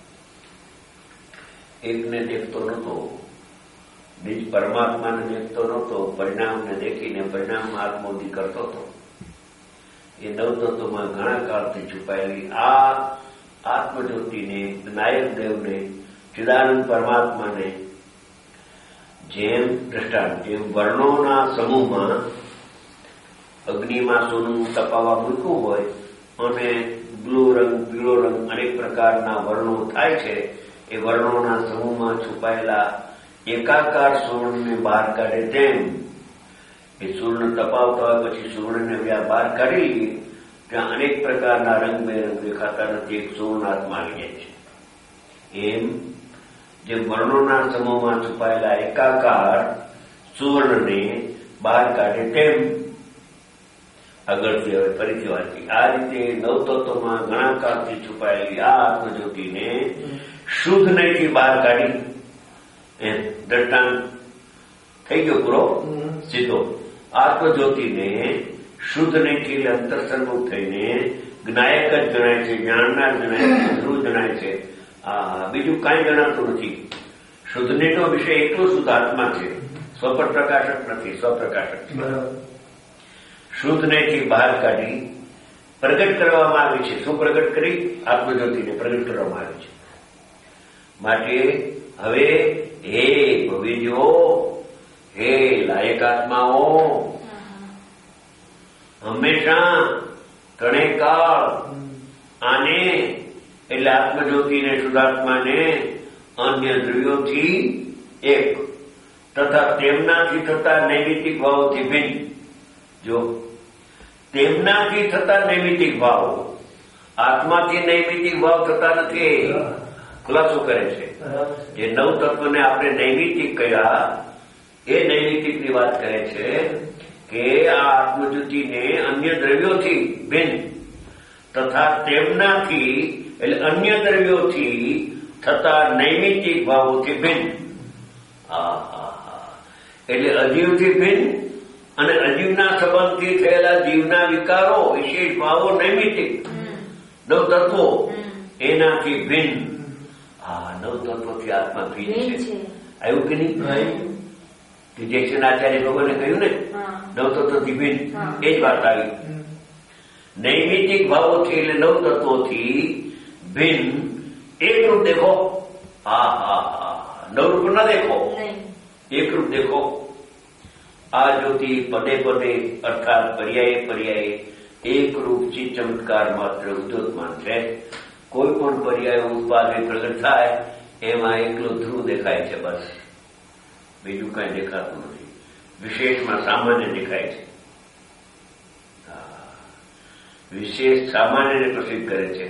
એકને દેખતો નહોતો, બીજ પરમાત્માને દેખતો નહોતો, પરિણામને દેખીને પરિણામમાં આત્મોદી કરતો હતો. એ નવતત્વમાં ઘણા કાળથી છુપાયેલી આ આત્મજ્યોતિને, નાયક દેવને, ચિદાનંદ પરમાત્માને જેમ દ્રષ્ટાંત, જેમ વર્ણોના સમૂહમાં અગ્નિમાં સોનું તપાવવા મૂક્યું હોય અને બ્લુ રંગ, પીળો રંગ અનેક પ્રકારના વર્ણો થાય છે, એ વર્ણોના સમૂહમાં છુપાયેલા એકાકાર સુવર્ણને બહાર કાઢે તેમ એ સુવર્ણ તપાવતા હોય પછી સુવર્ણને બહાર કાઢી ત્યાં અનેક પ્રકારના રંગબેરંગ દેખાતા નથી, એક સુવર્ણ આત્મા આવી જાય છે. એમ જે વર્ણોના સમૂહમાં છુપાયેલા એકાકાર સુવર્ણને બહાર કાઢે તેમ આગળથી હવે ફરીથી વાંચી. આ રીતે નવતત્વમાં ઘણા કાળથી છુપાયેલી આ આત્મજ્યોતિને શુદ્ધ નહીંથી બહાર કાઢી એમ દ્રષ્ટાંત થઈ ગયો પૂરો સીધો. આત્મજ્યોતિને શુદ્ધ નહીંથી અંતરસર્મુખ થઈને જ્ઞાયક જ જણાય છે, જાણનાર જણાય છે, ધ્રુવ જણાય છે. આ બીજું કાંઈ જણાતું નથી. શુદ્ધનેનો વિષય એટલો શુદ્ધ આત્મા છે, સ્વપર પ્રકાશક નથી, સ્વપ્રકાશક છે. શુદ્ધનેથી બહાર કાઢી પ્રગટ કરવામાં આવી છે. શું પ્રગટ કરી? આત્મજ્યોતિને પ્રગટ કરવામાં આવી છે. માટે હવે હે ભવિજો, હે લાયક આત્માઓ, હંમેશા ત્રણે કાળ આને એટલે આત્મજ્યોતિને, શુદ્ધાત્માને અન્ય દ્રવ્યોથી એક તથા તેમનાથી થતા નૈમિતિક ભાવોથી ભિન્ન. જો તેમનાથી થતા નૈમિતિક ભાવો, આત્માથી નૈમિતિક ભાવ થતા નથી. ખુલાસો કરે છે. જે નવ તત્વને આપણે નૈમિતિક કહ્યા એ નૈમિતિકની વાત કરે છે કે આ આત્મજ્યોતિને અન્ય દ્રવ્યોથી ભિન્ન તથા તેમનાથી એટલે અન્ય દ્રવ્યોથી થતા નૈમિતિક ભાવોથી ભિન્ન. એટલે અજીવથી ભિન્ન અને અજીવના સંબંધથી થયેલા જીવના વિકારો, વિશેષ ભાવો નૈમિતિક નવ તત્વો એનાથી ભિન્ન. હા, નવ તત્વોથી આત્મા ભિન્ન છે. આવ્યું કે નહીં? જયસન આચાર્ય ભગવાને કહ્યું ને નવ તત્વથી ભિન્ન, એ જ વાત આવી. નૈમિતિક ભાવોથી એટલે નવ તત્વોથી ભિન્ન એકરૂપ દેખો. હા હા હા, નવરૂપ ન દેખો, એકરૂપ દેખો. આ જ્યોતિ પદે પદે અર્થાત પર્યાય પર્યાય એકરૂપ ચિત્ત ચમત્કાર માત્ર ઉદ્યોતમાન છે. કોઈ પણ પર્યાય ઉત્પાદે પ્રગટ થાય એમાં એકલો ધ્રુવ દેખાય છે, બસ. બીજું કઈ દેખાતું નથી. વિશેષમાં સામાન્ય દેખાય છે. વિશેષ સામાન્યને પ્રસિદ્ધ કરે છે.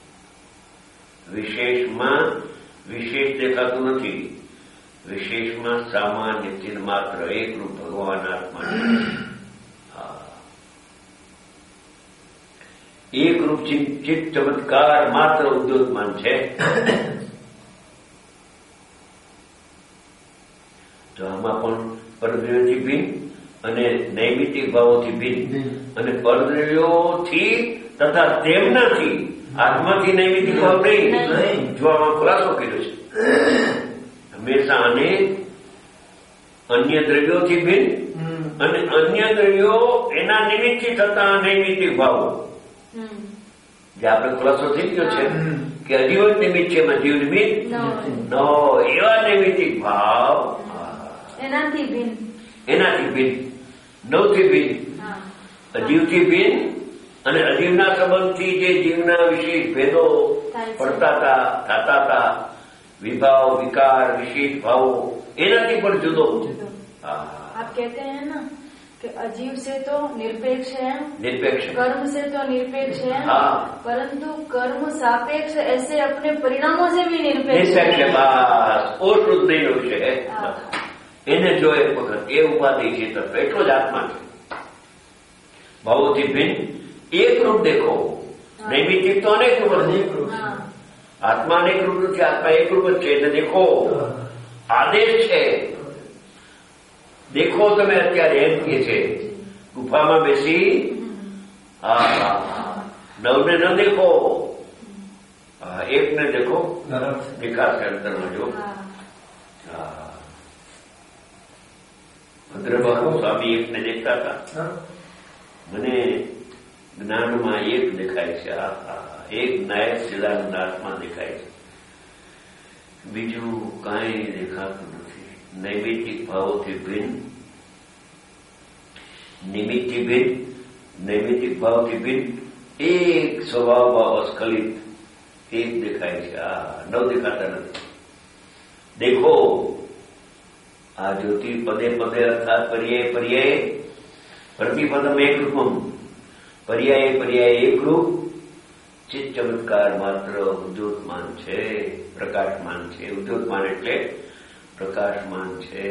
વિશેષમાં વિશેષ દેખાતું નથી. વિશેષમાં સામાન્ય ચિન્હ માત્ર એકરૂપ ભગવાન આત્મા એકરૂપ ચિત્ત ચમત્કાર માત્ર ઉદ્યોતમાન છે. તો આમાં પણ પરદ્રવ્યોથી ભિન્ન અને નૈમિતિક ભાવોથી ભિન્ન અને પરદ્રવ્યોથી તથા તેમનાથી, આત્માથી નૈમિતિક ભાવ નહીં. જો આમાં ખુલાસો કર્યો છે. હંમેશા આને અન્ય દ્રવ્યોથી ભિન્ન અને અન્ય દ્રવ્યો એના નિમિત્તથી થતા નૈમિતિક ભાવો. જે આપણે ખુલાસો થઈ ગયો છે કે અજીવ નિમિત્ત છે, અજીવ નિમિત્ત ન એવા નૈમિતિક ભાવ એનાથી ભિન્ન, એનાથી ભિન્ન, નવથી ભિન્ન, અજીવથી ભિન્ન અને અજીવના સંબંધથી જે જીવના વિશેષ ભેદો પડતા હતા, થતા હતા, विभाव विकार विशेष भाव एनाથી પણ જુદો. आप कहते हैं ना कि अजीव से तो निरपेक्ष है, निरपेक्ष कर्म से तो निरपेक्ष है, हाँ। परंतु कर्म सापेक्ष ऐसे अपने परिणामों से भी निरपेक्ष निरपेक्ष है. बस और शुद्ध नहीं विषय है. એને જો એક વખત એ ઉપાધિ છે તત્વ એટલો જ આત્મા છે. ભાવોથી ભિન્ન એક રૂપ દેખો. નૈમિતિક તો અનેક રૂપ છે. આત્મા અનેક રૂપ નથી, આત્મા એક રૂપ જ છે. એટલે દેખો આદેશ છે. દેખો તમે અત્યારે એમ કે છે ગુફામાં બેસી નવને ન દેખો, એકને દેખો. દેખાશે અંતરમાં. જો ભદ્રબાબુ સ્વામી એકને દેખતા હતા. મને જ્ઞાનમાં એક દેખાય છે. એક નાયક સિદ્ધાંત આત્મા દેખાય છે, બીજું કાંઈ દેખાતું નથી. નૈમિતિક ભાવોથી ભિન્ન, નિમિત્તથી ભિન્ન, નૈમિતિક ભાવથી ભિન્ન એક સ્વભાવ ભાવ અસ્ખલિત એક દેખાય છે. આ નવ દેખાતા નથી. દેખો આ જ્યોતિ પદે પદે અર્થાત પર્યાય પર્યાય પ્રતિપદમ એક રૂપમ, પર્યાય પર્યાય એક રૂપ ચિત્ત ચમત્કાર માત્ર ઉદ્યોતમાન છે, પ્રકાશમાન છે. ઉદ્યોતમાન એટલે પ્રકાશમાન છે.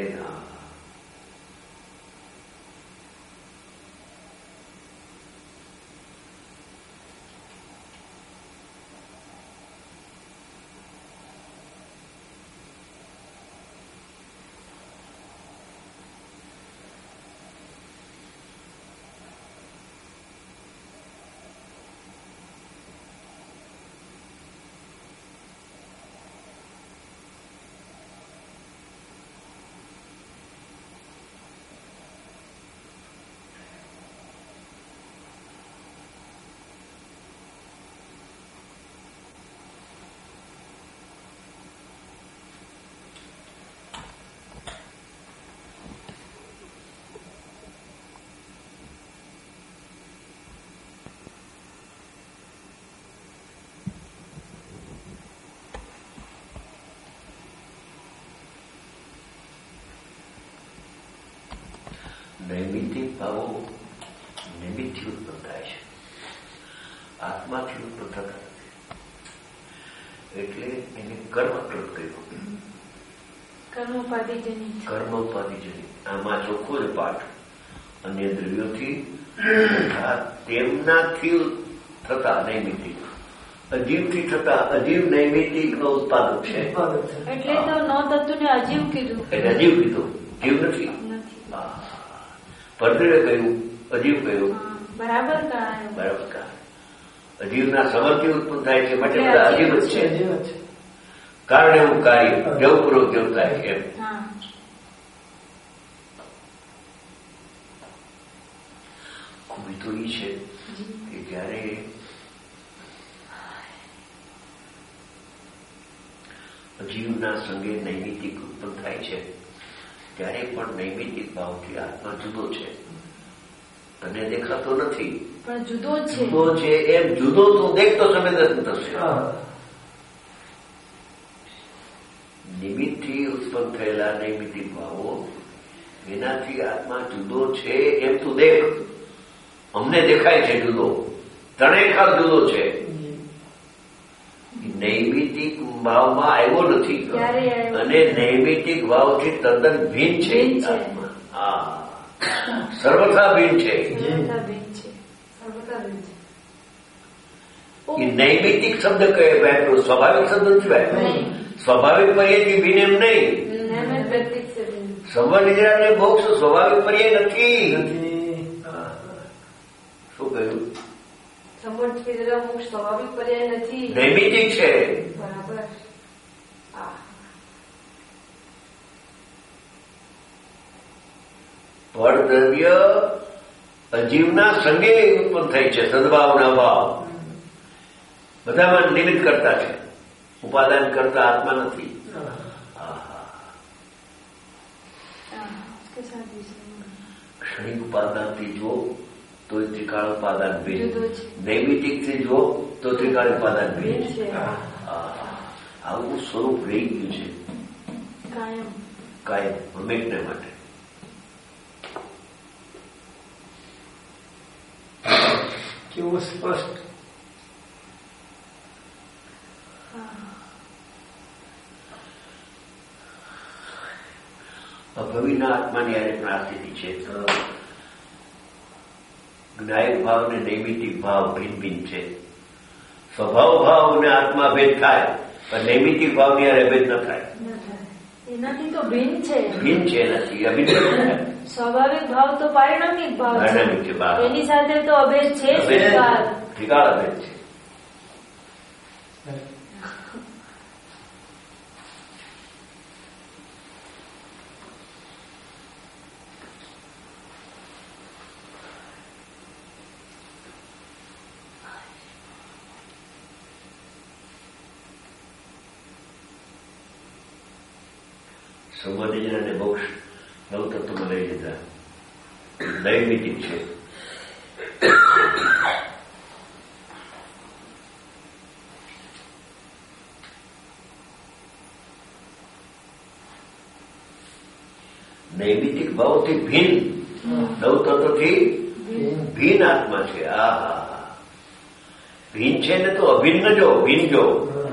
નૈમિતિક ભાવો નિમિત્તથી ઉત્પન્ન થાય છે, આત્માથી ઉત્પન્ન થતા નથી. એટલે એને કર્મકૃત કહ્યું. કર્મોપાધિજનિત. કર્મોપાધિજનિત. આમાં ચોખ્ખો જ પાઠ. અન્ય દ્રવ્યોથી તેમનાથી થતા નૈમિતિક, અજીવથી થતા અજીવ નૈમિતિક નો ઉત્પાદક છે. એટલે તો નવ તત્વને અજીવ કીધું. એટલે અજીવ કીધું, જીવ નથી. પરદ્રવ્ય કહ્યું, અજીવ કહ્યું. બરાબર કરાયું. બરાબર કરાયું. અજીવના સમરથી ઉત્પન્ન થાય છે માટે બધા અજીવ જ છે. કારણ એવું કાર્ય જવપૂર્વક જેવ થાય છે એમ. ખૂબી તો એ છે કે જયારે અજીવના સંગે નૈમિતિક ઉત્પન્ન થાય છે ત્યારે પણ નૈમિતિક ભાવથી આત્મા જુદો છે. તને દેખાતો નથી પણ જુદો છે. જુદો છે એમ જુદો તો દેખતો સંવેદન થશે. નિમિત્તથી ઉત્પન્ન થયેલા નૈમિતિક ભાવો એનાથી આત્મા જુદો છે એમ તું દેખ. અમને દેખાય છે જુદો, તને ખાસ જુદો છે. નૈમિતિક ભાવમાં આવ્યો નથી અને નૈમિતિક ભાવથી તદ્દન ભિન્ન છે આત્મા. હા, સર્વથા ભિન્ન છે. એ નૈમિતિક શબ્દ કહે બેઠો, સ્વાભાવિક શબ્દ નથી બેઠો. સ્વાભાવિક પર્યાયથી ભિન્ન એમ નહીં. સંવર્ણ મોક્ષ સ્વાભાવિક પર્યાય નથી. શું કહ્યું? મોક્ષ સ્વાભાવિક પર્યાય નથી, નૈમિતિક છે. બરાબર. પરદ્રવ્ય અજીવના સંગે ઉત્પન્ન થાય છે. સદભાવના ભાવ બધામાં નિમિત્ત કરતા છે, ઉપાદાન કરતા આત્મા નથી. ક્ષણિક ઉપાદાનથી જો તો ત્રિકાળ ઉપાદાન ભેદ, નૈમિતિકથી જો તો ત્રિકાળ ઉપાદાન ભેદ. આવું સ્વરૂપ રહી ગયું છે કાયમ હંમેશને માટે. કેવું સ્પષ્ટ. ભવિના આત્માની યારે પણ આ સ્થિતિ છે. જ્ઞાયક ભાવ અને નૈમિતિક ભાવ ભિન્ન ભિન્ન છે. સ્વભાવ ભાવ અને આત્મા ભેદ થાય પણ નૈમિતિક ભાવની યારે ભેદ ન થાય. એનાથી તો ભિન્ન છે. ભિન્ન છે એનાથી અભિન્ન થાય. સ્વાભાવિક ભાવ તો પારિણામિક ભાવ પારિણામિક છે. એની સાથે તો અભેદ છે. ત્રિકાળ અભેદ છે. સંબંધી અને મોક્ષ નવ તત્વમાં લઈ લીધા. નૈમિતિક છે. નૈમિતિક ભાવથી ભિન્ન, નવ તત્વથી ભિન્ન આત્મા છે. આ હા, ભિન્ન છે ને તો અભિન્ન જો, ભિન્ન જો.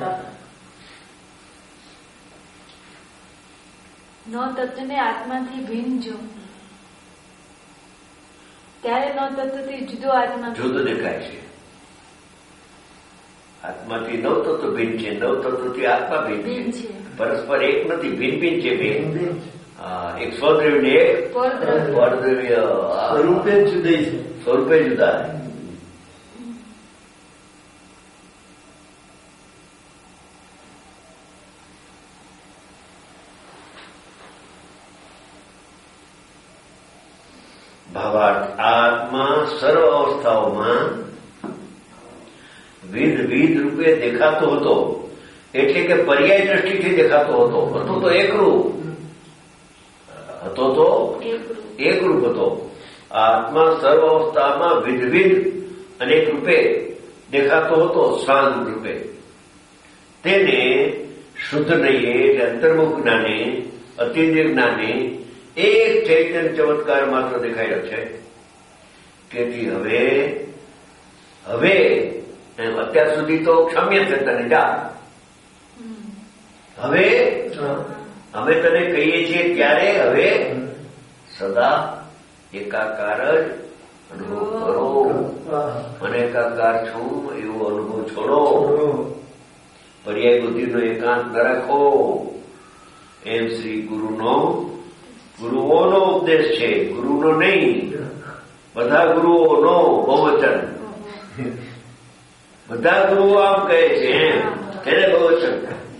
નવ તત્વને આત્માથી ભિન્ન જો, ત્યારે નવ તત્વથી જુદો આત્મા જુદો દેખાય છે. આત્માથી નવ તત્વ ભિન્ન છે, નવ તત્વથી આત્મા ભિન્ન છે. પરસ્પર એક નથી, ભિન્ન ભિન્ન છે. બે એક સ્વદ્રવ્ય ને એક પરદ્રવ્ય. સ્વરૂપે જુદા છે. સ્વરૂપે જુદા. ભાવાર્થ આત્મા સર્વ અવસ્થાઓમાં વિધ વિધ રૂપે દેખાતો હતો, એટલે કે પર્યાય દ્રષ્ટિથી દેખાતો હતો. હતો તો એકરૂપ હતો તો એકરૂપ હતો. આત્મા સર્વ અવસ્થામાં વિધવિધ અનેક રૂપે દેખાતો હતો, શાંત રૂપે. તેને શુદ્ધ નહીએ, એટલે અંતર્મુખ જ્ઞાને, અતિન્દ્રિય જ્ઞાને એક ચૈતન્ય ચમત્કાર માત્ર દેખાયો છે કે હવે હવે અત્યાર સુધી તો ક્ષમ્ય છે તને જા, હવે અમે તને કહીએ છીએ ત્યારે હવે સદા એકાકાર જ અનુભવ કરો, મને એકાકાર છું એવો અનુભવ છોડો, પર્યાય બુદ્ધિનો એકાંત ન રાખો. એમ શ્રી ગુરુનો ગુરુઓનો ઉપદેશ છે, ગુરુનો નહીં. બધા ગુરુઓનો બહુવચન, બધા ગુરુઓ આમ કહે છે એમ એને બહુવચન.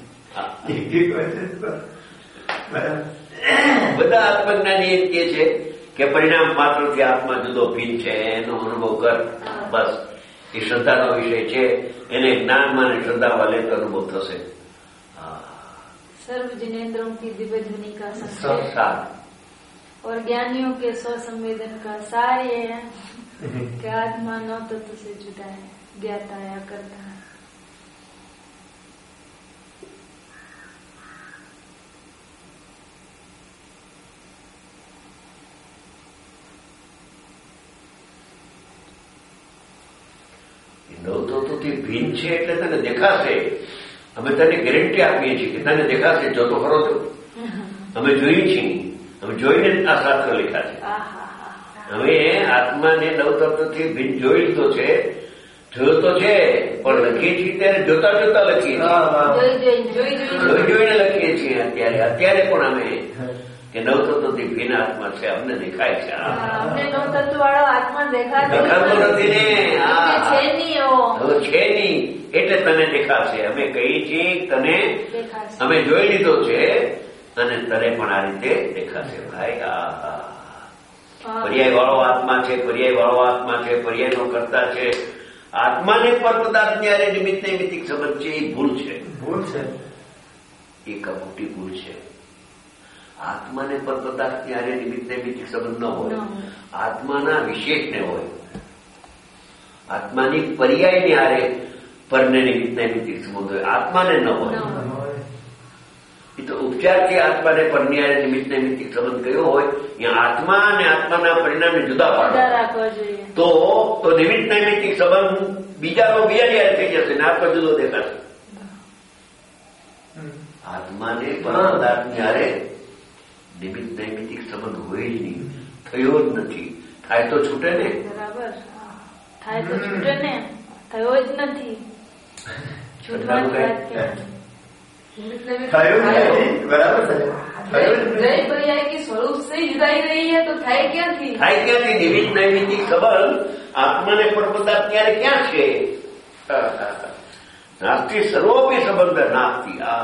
બધા આત્મજ્ઞાની એમ કે છે કે પરિણામ માત્રથી આત્મા જુદો ભિન્ન છે એનો અનુભવ કર. બસ એ શ્રદ્ધાનો વિષય છે, એને જ્ઞાનમાં અને શ્રદ્ધા વાલે તો અનુભવ થશે. सर्व जिनेन्द्रों की दिव्य ध्वनि का संसार और ज्ञानियों के स्व संवेदन का सार ये है कि आत्मा नौ तत्व से जुड़ा है, ज्ञाता या करता है. નવ તત્વથી ભિન્ન છે એટલે તને દેખાશે. અમે તને ગેરંટી આપીએ છીએ કે તને દેખાશે, જો તો ખરો તો. અમે જોઈએ છીએ, અમે જોઈને આ શાસ્ત્ર લખ્યા છે. અમે આત્માને નવતત્વથી ભિન્ન જોઈ લીધો છે, જોયો તો છે, પણ લખીએ છીએ ત્યારે જોતા જોતા લખીએ છીએ, જોઈ જોઈને લખીએ છીએ. અત્યારે અત્યારે પણ અમે કે નવતત્વથી ભિન્ન આત્મા છે અમને દેખાય છે. અમને નવતત્વ વાળો આત્મા દેખાતો નથી ને, હવે છે નહીં એટલે તને દેખાશે. અમે કહીએ છીએ તને અમે જોઈ લીધો છે અને તને પણ આ રીતે દેખાશે. ભાઈ આ પર્યાય વાળો આત્મા છે, પર્યાય વાળો આત્મા છે, પર્યાયનો કરતા છે. આત્માને પર પદાર્થ જ્યારે નિમિત્ત નૈમિત્તિક સંબંધ છે એ ભૂલ છે, ભૂલ છે, એ કપટી ભૂલ છે. આત્માને પર પદાર્થ ત્યારે નિમિત્ત નૈમિત્તિક સંબંધ ન હોય, આત્માના વિશેષને હોય. આત્માની પર્યાયની હારે પરને નિમિત્ત નૈમિત્તિક સંબંધ હોય, આત્માને ન હોય. એ તો ઉપચારથી આત્માને પરની હારે નિમિત્ત નૈમિત્તિક સંબંધ કયો હોય, ત્યાં આત્મા અને આત્માના પરિણામને જુદા પાડવા તો તો નિમિત્ત નૈમિત્તિક સંબંધ બીજાનો બીજાની હારે થઈ જશે ને આત્મા જુદો દેખાશે. આત્માને પર પદાર્થની હારે નિમિત્ત નૈમિત્તિક સંબંધ હોય જ નહીં, થયો જ નથી. થાય તો છૂટે ને, બરાબર, થાય તો છૂટે ને, થયો જ નથી. છૂટવાનું पर्याय की स्वरूप से जुदाई रही है तो थाय क्या थी, थाय क्या थी. निमित्त नैमित्तिक संबंध आत्मा ने पर पदार्थ ત્યારે ક્યાં છે? નાસ્તિ સર્વોપી સંબંધ નાસ્તિ. આ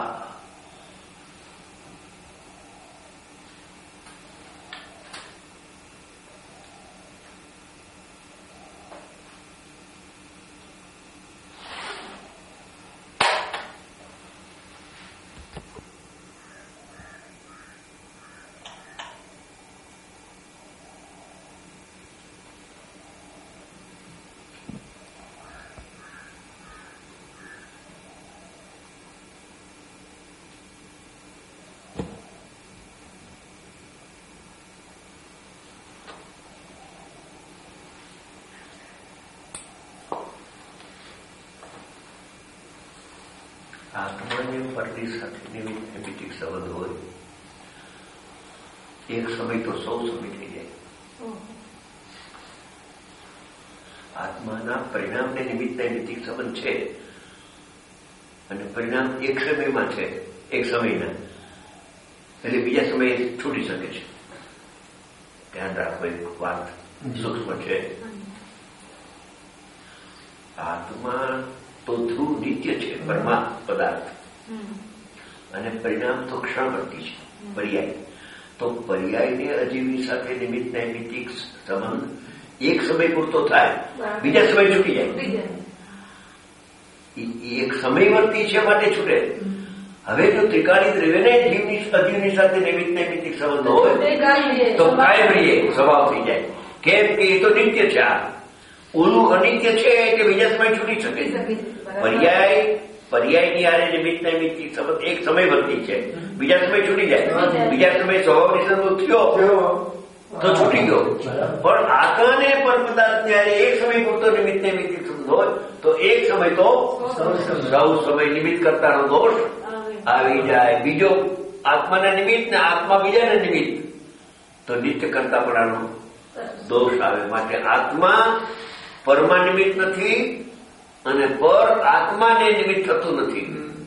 આત્માને પરની સાથે નિમિત્ત નૈમિત્તિક સંબંધ હોય, એક સમય તો સૌ સમય થઈ જાય. આત્માના પરિણામને નિમિત્ત નૈમિત્તિક સંબંધ છે અને પરિણામ એક સમયમાં છે, એક સમયના, એટલે બીજા સમયે છૂટી શકે છે. ધ્યાન રાખો, એક વાત સૂક્ષ્મ છે. આત્મા તો ધ્રુવ નિત્ય છે, પરમાત્મ પદાર્થ, અને પરિણામ તો ક્ષણવર્તી છે, પર્યાય. તો પર્યાયને અજીવી સાથે નિમિત્ત નૈમિત્તિક સંબંધ એક સમય પૂરતો થાય, બીજા સમય છૂટી જાય. એક સમયવર્તી છે માટે છૂટે. હવે જો ત્રિકાળી દ્રવ્યને જીવની અજીવની સાથે નિમિત્ત નૈમિત્તિક સંબંધ હોય તો કાયમ રહીએ સ્વભાવ થઈ જાય. કેમ કે એ તો નિત્ય છે. આ ઓલું અનિત્ય છે કે બીજા સમય છૂટી શકે. પર્યાય પર્યાયની હારે નિમિત્ત નૈમિત્તિક સંબંધ એક સમય વર્તી છે, બીજા સમય છૂટી જાય, બીજા સમય સ્વભાવની સંબંધ થયો તો છૂટી ગયો. પણ આત્માને પર પદાર્થની હારે એક સમય પૂરતો નિમિત્ત નૈમિત્તિક સંબંધ હોય તો એક સમય તો સૌ સમય નિમિત્ત કરતાનો દોષ આવી જાય. બીજો આત્માના નિમિત્ત ને આત્મા બીજાના નિમિત્ત તો નિત્ય કરતાપણાનો દોષ આવે. માટે આત્મા પરમાં નિમિત્ત નથી અને પર આત્માને નિમિત્ત થતું નથી.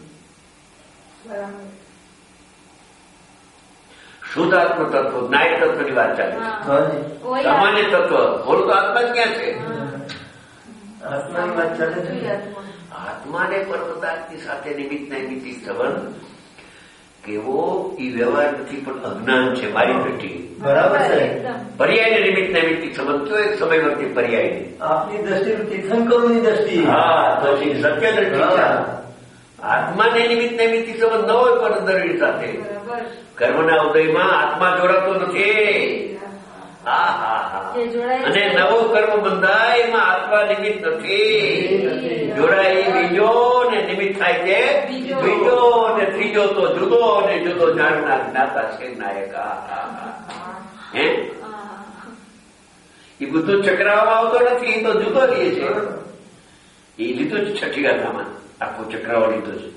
શુદ્ધ આત્મ તત્વ જ્ઞાય તત્વની વાત ચાલે છે. સામાન્ય તત્વ બોલું તો આત્મા ક્યાં છે? આત્માની વાત ચાલે છે. આત્માને પર પદાર્થની સાથે નિમિત્ત નૈમિત્તિક સંબંધ કેવો એ વ્યવહાર નથી, પણ અજ્ઞાન છે મારી દ્રષ્ટિએ. બરાબર છે. પર્યાય નિમિત્ત નૈમિત્તિક સંબંધ કયો એક સમય વર્તી પર્યાય આપની દ્રષ્ટિ તીર્થંકરોની દ્રષ્ટિ. હા તો સત્ય દ્રષ્ટિ. આત્માને નિમિત્ત નૈમિત્તિક સંબંધ ન હોય પણ અંદરની સાથે કર્મના ઉદયમાં આત્મા જોડાતો નથી. હા હા હા અને નવો કર્મ બંધાય એમાં આત્મા નિમિત્ત નથી. જોડાય બીજો ને નિમિત્ત થાય છે બીજો ને ત્રીજો તો જુદો ને જુદો જાણનાર જ્ઞાતા છે નાયક. હે એ બધું ચક્રાવવામાં આવતો નથી, તો જુદો રહીએ છે. એ લીધું જ છઠ્ઠી ગાથામાં આખો ચક્રાવો લીધો છે.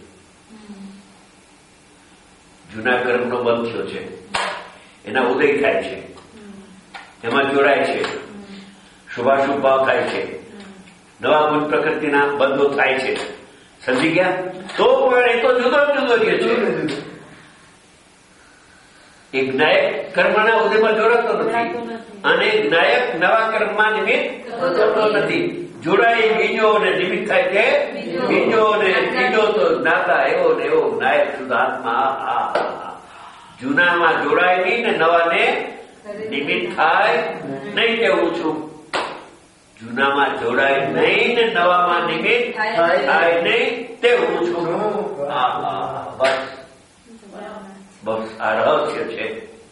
જૂના કર્મનો બંધ થયો છે, એના ઉદય થાય છે, એમાં જોડાય છે, શુભાશુભ ભાવ થાય છે, નવા ગુણ પ્રકૃતિના બંધો થાય છે. સમજી ગયા? તો પણ એ તો જુદો જુદો રહે છે. એ જ્ઞાયક કર્મના ઉદયમાં જોડાતો નથી અને જ્ઞાયક નવા કર્મમાં નિમિત્ત થતો નથી. જોડાય બીજો ને નિમિત્ત થાય છે બીજો ને ત્રીજો તો જ્ઞાતા એવો ને એવો જ્ઞાયક શુદ્ધાત્મા. જૂનામાં જોડાય નહીં ને નવાને નિમિત્ત થાય નહીં તેવું છું. જૂનામાં જોડાય નહીં ને નવામાં નિમિત્ત થાય નહીં તેવું છું. બસ બસ આ રહસ્ય છે.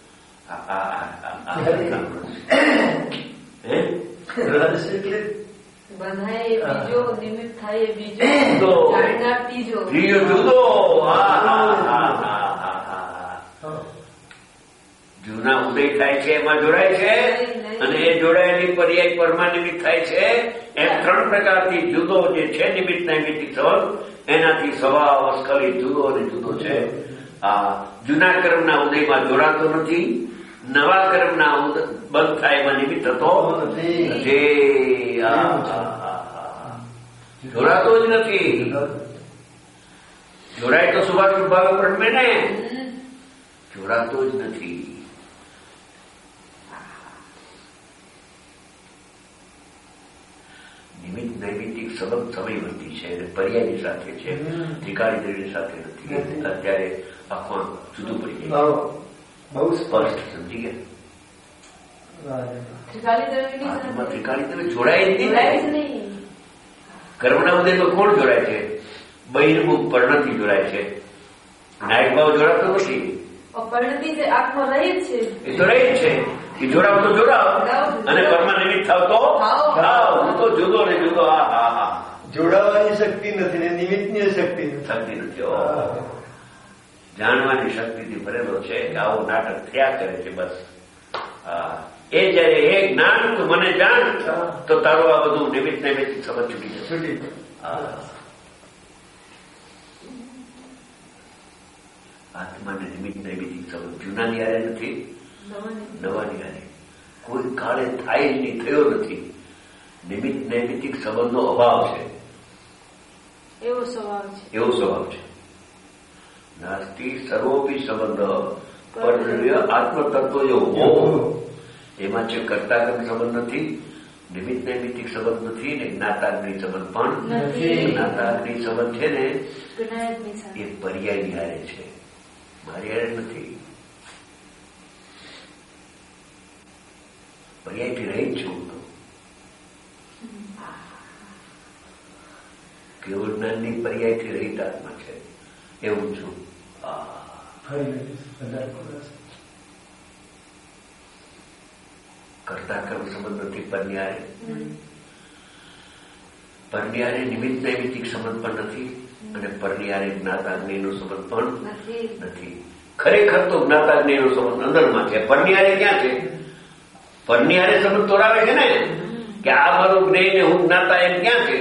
બંધાય બીજો નિમિત્ત થાય બીજો જાણનાર ત્રીજો ત્રીજો જુદો. જૂના ઉદય થાય છે એમાં જોડાય છે અને એ જોડાયેલી પર્યાય પરમાં નિમિત્ત થાય છે. એમ ત્રણ પ્રકારથી જુદો જે છે નિમિત્ત નૈમિત્તિક સંબંધ એનાથી સ્વભાવ અસ્ખલિત જુદો અને જુદો છે. આ જૂના કર્મના ઉદયમાં જોડાતો નથી, નવા કર્મના બંધ થાય એમાં નિમિત્ત થતો નથી. જોડાતો જ નથી. જોડાય તો શુભાશુભ ભાવે પ્રગમે ને, જોડાતો જ નથી. નિમિત્ત નૈમિત્તિક સંબંધ સમયવર્તી છે અને પર્યાયની સાથે છે, ત્રિકાળી સાથે નથી. અત્યારે આખું જુદું પડી જાય. બહુ સ્પષ્ટ સમજી ગયા? ત્રિકાળી તમે જોડાય જ નહીં. કર્મના ઉદયમાં કોણ જોડાય છે? બહિર્મુખ પર્ણથી જોડાય છે. નાયક ભાવ જોડાતો નથી. પરિણતિ આત્મા રહી જ છે. એ તો રહી જ છે. એ જોડાવ તો જોડાવ અને કર્મ નિમિત્ત થાવ તો થાવ. તો જુદો ને જુદો. હા હા હા જોડાવાની શક્તિ નથી ને નિમિત્તની શક્તિ શક્તિ નથી. જાણવાની શક્તિથી ભરેલો છે કે આવું નાટક થયા કરે છે. બસ એ જયારે એ જ્ઞાન તું મને જાણ તો તારું આ બધું નિમિત્ત નૈમિત્તિક સમજ છૂટી જશે. આત્માને નિમિત્ત નૈમિત્તિક સમજ જૂનાની હારે નથી, નવાની હારે કોઈ કાળે થાય જ નહીં, થયો નથી. નિમિત્ત નૈમિત્તિક સંબંધનો અભાવ છે. એવો સ્વભાવ છે. એવો સ્વભાવ છે. નાસ્તિ સર્વોપી સંબંધ પરદ્રવ્ય આત્મતત્વ હો. એમાં છે કર્તાકર્મ સંબંધ નથી, નિમિત્ત નૈમિત્તિક સંબંધ નથી ને જ્ઞાતાગ્નિ સંબંધ પણ નથી. જ્ઞાતાગ્નિ સંબંધ છે ને એ પર્યાયની હારે છે, મારી હારે નથી. પર્યાયથી રહી જ છું. તો કેવળ જ્ઞાનની પર્યાયથી રહિત આત્મા છે એવું છું. કરતા કર્મ સંબંધ નથી. પરન્યારે પરન્યારે નિમિત્ત નૈમિત્તિક સંબંધ પણ નથી અને પરનિયારે જ્ઞાતાગ્નિનો સંબંધ પણ નથી. ખરેખર તો જ્ઞાતાગ્નિનો સંબંધ અંદરમાં છે, પરનિયારે ક્યાં છે? પરનિયારે સંબંધ તોડાવે છે ને કે આ મારું જ્ઞેય ને હું જ્ઞાતા એમ ક્યાં છે?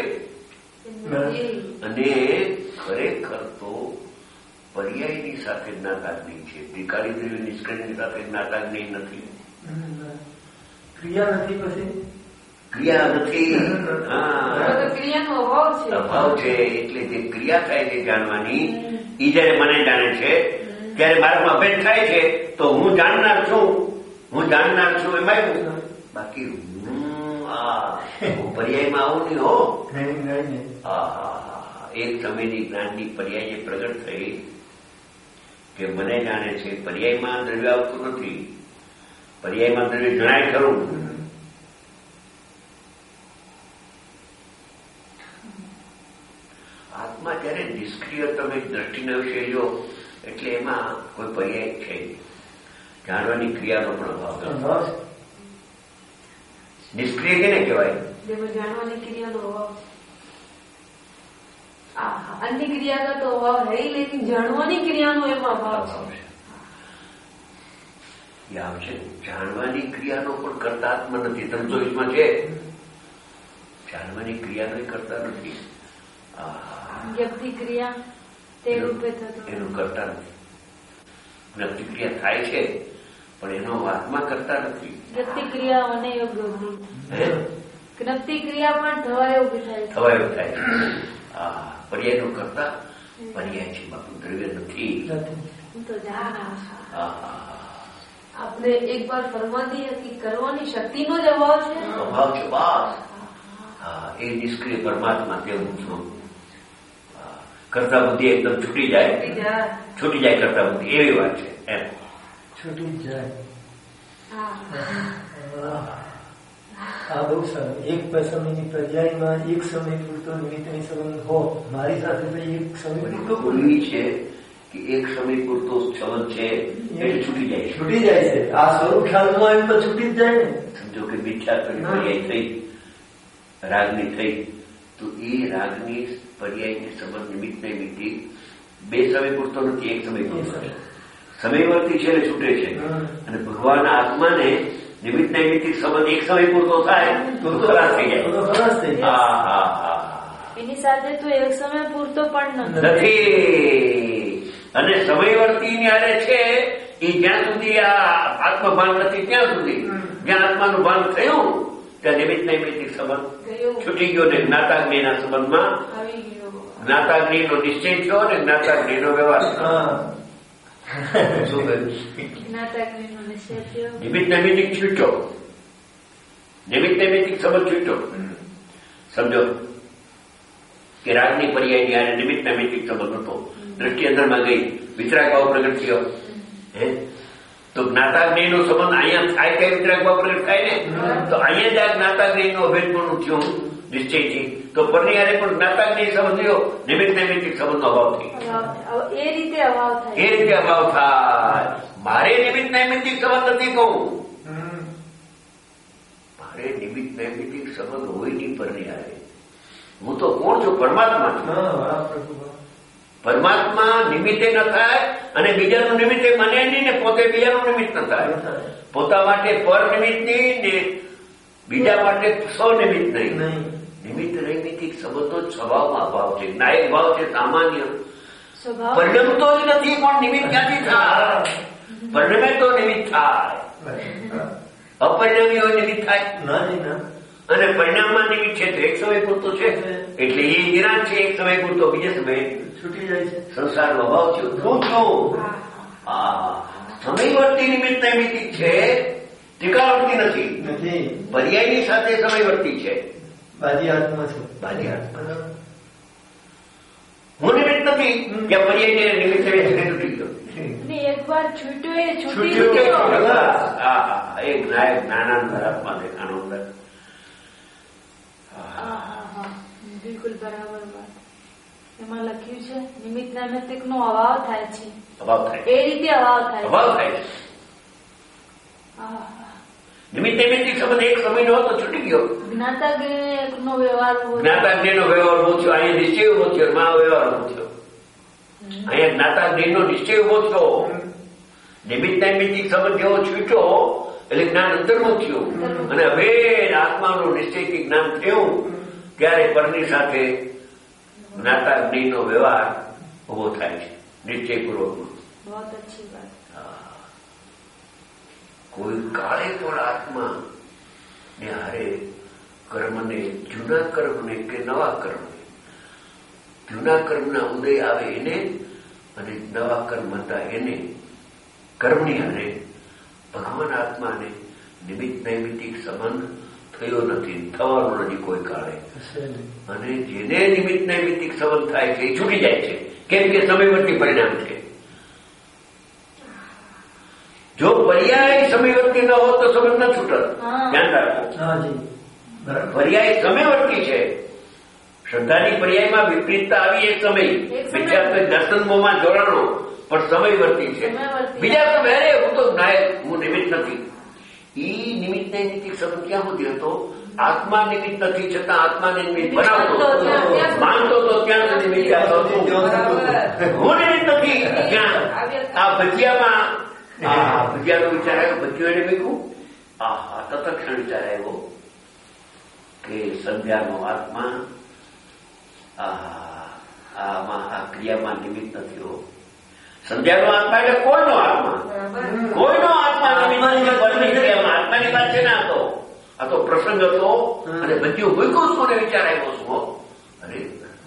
અને ખરેખર તો પર્યાયની સાથે જ્ઞાતાગ્નિ છે, ત્રિકાળી દ્રવ્ય નિષ્ક્રિયની સાથે જ્ઞાતાગ્નિ નથી. ક્રિયા નથી, પછી ક્રિયા નથી. ક્રિયાનો અભાવ છે. અભાવ છે એટલે જે ક્રિયા થાય છે જાણવાની એ જયારે મને જાણે છે ત્યારે મારામાં અભેદ થાય છે તો હું જાણનાર છું, હું જાણનાર છું એમાં બાકી હું આ હું પર્યાયમાં આવું નહીં હો. એક સમયની જ્ઞાનની પર્યાય પ્રગટ થઈ કે મને જાણે છે, પર્યાયમાં દ્રવ્ય આવતું નથી. પર્યાયમાં દ્રવ્ય જણાય ખરું, આત્મા જયારે નિષ્ક્રિય તમે દ્રષ્ટિના વિશે જો એટલે એમાં કોઈ પર્યાય છે, જાણવાની ક્રિયાનો પણ અભાવ. નિષ્ક્રિય કેને કહેવાય? જાણવાની ક્રિયાનો અભાવ. अन्य क्रिया का तो अभाव है ही, लेकिन જાણવાની ક્રિયાનો એમાં અભાવ છે. આવશે જાણવાની ક્રિયાનો પણ કરતા આત્મા નથી. તમે ચોવીસમાં છે જાણવાની ક્રિયાનો કરતા નથી. વ્યક્તિ ક્રિયા તે રૂપે થતો એનું કરતા નથી. વ્યક્તિ ક્રિયા થાય છે પણ એનો આત્મા કરતા નથી. વ્યક્તિ ક્રિયા અને યોગ્ય જ્ઞપ્તિ ક્રિયા પણ થવાય ઉભી થાય થવાય એવું થાય છે. હા, પર્યાય નો કરતા પર્યાય છે, બાપુ દ્રવ્ય નથી. આપણે એક વાર ફરમાતી હતી કરવાની શક્તિનો જ અભાવ છે. અભાવ છે બસ. હા, એ નિષ્ક્રિય પરમાત્મા તેવું છું. કરતા બુદ્ધિ એકદમ છૂટી જાય, છૂટી જાય કરતા બુદ્ધિ, એવી વાત છે. એમ છૂટી જાય. આ બહુ સારું. એક સમયની પર્યાયમાં એક સમય પૂરતો નિમિત્તની સંબંધ હો, મારી સાથે તો એક સમય પૂરતો બોલવી છે કે એક સમય પૂરતો સંબંધ છે એટલે છૂટી જાય, છૂટી જાય છે. આ સ્વરૂપ ખ્યાલમાં એમ તો છૂટી જ જાય ને. સમજો કે મિથ્યા પર્યાય થઈ, રાગની થઈ, તો એ રાગની પર્યાયની સંબંધ નિમિત્ત નિમિત્તિ બે સમય પૂરતો નથી, એક સમય પૂરતો છે. સમયવર્તી છે એટલે છૂટે છે. અને ભગવાન આત્માને નિમિત્ત નૈમિત્તિક સંબંધ એક સમય પૂરતો થાય તો ખલાસ થઈ જાય. હા હા હા, એની સાથે તો એક સમય પૂરતો પણ નથી. અને સમયવર્તી ન્યારે છે એ જ્યાં સુધી આ આત્મભાન નથી ત્યાં સુધી, જ્યાં આત્માનું ભાન થયું ત્યાં નિમિત્ત નૈમિત્તિક સંબંધ છૂટી ગયો ને જ્ઞાતાગ્નિના સંબંધમાં જ્ઞાતાગ્નિનો નિશ્ચય થયો ને જ્ઞાતાગ્નિનો વ્યવહાર. શું કહ્યું? નિમિત્ત નૈમિત્તિક છૂટ્યો, નિમિત્ત નૈમિત્તિક સંબંધ છૂટ્યો. સમજો કે રાગની પર્યાયની આને નિમિત્ત નૈમિત્તિક સંબંધ હતો, દ્રષ્ટિ અંદરમાં ગઈ, વિતરાગ ભાવ પ્રગટ થયો. હે તો જ્ઞાતાગ્નિનો સંબંધ અહીંયા થાય કે વિતરાગ ભાવ પ્રગટ થાય ને, તો અહીંયા જ આ જ્ઞાતાગ્નિનો અભેદપણું થયું નિશ્ચયથી. તો પરનિયારે પણ જ્ઞાતાગ્નિ સંબંધ થયો, નિમિત્ત નૈમિત્તિક સંબંધનો અભાવ થઈ. એ રીતે અભાવ થાય, એ રીતે અભાવ થાય. મારે નિમિત્ત નૈમિત્તિક સંબંધ નથી કહું, મારે નિમિત્ત નૈમિત્તિક સંબંધ હોય નહીં પરનિયારે. હું તો કોણ છું? પરમાત્મા છું. પરમાત્મા નિમિત્તે ન થાય અને બીજાનું નિમિત્તે મને નહીં ને પોતે બીજાનું નિમિત્ત ન થાય. પોતા માટે પર નિમિત્ત નહીં ને બીજા માટે સ્વનિમિત્ત નહીં. નિમિત્ત નૈમિત્તિક સંબંધો સ્વભાવમાં અભાવ છે, નાયક ભાવ છે, સામાન્ય પરિણમતો જ નથી. પણ નિમિત્ત ક્યાંથી થાય? પરિણમે તો નિમિત્ત થાય, અપરિણામી હોય નિમિત્ત થાય. અને પરિણામમાં નિમિત્ત છે તો એક સમય પૂરતો છે એટલે એ નિરાશ છે, એક સમય પૂરતો બીજા સમય છૂટી જાય છે. સંસારનો અભાવ છે. શું છું? સમયવર્તી નિમિત્ત નૈમિત્તિક છે, ટીકાવર્તી નથી. પર્યાયની સાથે સમયવર્તી છે. બાજી આત્મા છે, બાજી આત્મા. હું નિમિત્ત નથી કે પર્યાય નિમિત્ત તૂટી ગયો. એક વાર છૂટ્યો એ છૂટી ગયો. એક નાયક જ્ઞાનાનંદ આત્મા દેખાનો અંદર. બિલકુલ બરાબર વાત. એમાં લખ્યું છે નિમિત્ત નૈમિત્તિક નો અભાવ થાય છે. અભાવ થાય એ રીતે અભાવ થાય અભાવ થાય નિમિત્ત નૈમિત્તિક સંબંધ એક સમયનો હતો, છૂટી ગયો. જ્ઞાતાજ્ઞનો વ્યવહાર જ્ઞાતાજ્ઞનો વ્યવહાર ઉભો થયો, અહીંયા નિશ્ચય ઉભો થયો, માં વ્યવહાર ઉભો થયો. અહીંયા જ્ઞાતાજ્ઞનો નિશ્ચય ઉભો થયો. નિમિત્ત નૈમિત્તિક સંબંધ જેવો છૂટ્યો એટલે જ્ઞાન અંતરનું થયું. અને હવે આત્માનું નિશ્ચયથી જ્ઞાન થયું ત્યારે પરની સાથે જ્ઞાતાજ્ઞનો વ્યવહાર ઉભો થાય છે નિશ્ચયપૂર્વકનો. કોઈ કાળે પણ આત્મા ને હારે કર્મને, જૂના કર્મને કે નવા કર્મને, જૂના કર્મના ઉદય આવે એને અને નવા કર્મ હતા એને, કર્મની હારે ભગવાન આત્માને નિમિત્ત નૈમિત્તિક સંબંધ થયો નથી, થવાનો નથી કોઈ કાળે. અને જેને નિમિત્ત નૈમિત્તિક સંબંધ થાય છે એ છૂટી જાય છે, કેમ કે સમયવર્તી પરિણામ છે. જો પર્યાય સમયવર્તી ન હોત તો સંબંધ ન છૂટત. ધ્યાન રાખો, પર્યાય સમયવર્તી છે. શ્રદ્ધાની પર્યાયમાં વિપરીતતા આવી એક સમય, વિદ્યાર્થી દર્શન મોમાં જોડાણો, પણ સમયવર્તી છે. બીજા તો વહેરે હું તો નાયક, હું નિમિત્ત નથી. ઈ નિમિત્ત નૈમિત્તિક સંબંધ ક્યાં સુધી હતો? આત્મા નિમિત્ત નથી છતાં આત્માને નિમિત્ત બનાવતો, માનતો તો ત્યાં સુધી નિમિત્ત. હું નિમિત્ત નથી ત્યાં આ ભજીયામાં આ ભજીયાનો વિચાર આવ્યો, ભજીયો એને મૂક્યું. આ તત્ક્ષણ વિચાર આવ્યો કે સંધ્યાનો આત્મા આમાં આ ક્રિયામાં નિમિત્ત નથી હો. સંધ્યાનો આત્મા એટલે કોઈનો આત્મા, કોઈનો આત્મા નિમિત્ત ક્રિયામાં આત્માની વાત છે ને. આ તો આ તો પ્રસંગ હતો અને ભજીયો મૂક્યું છું અને વિચાર આવ્યો છું. અરે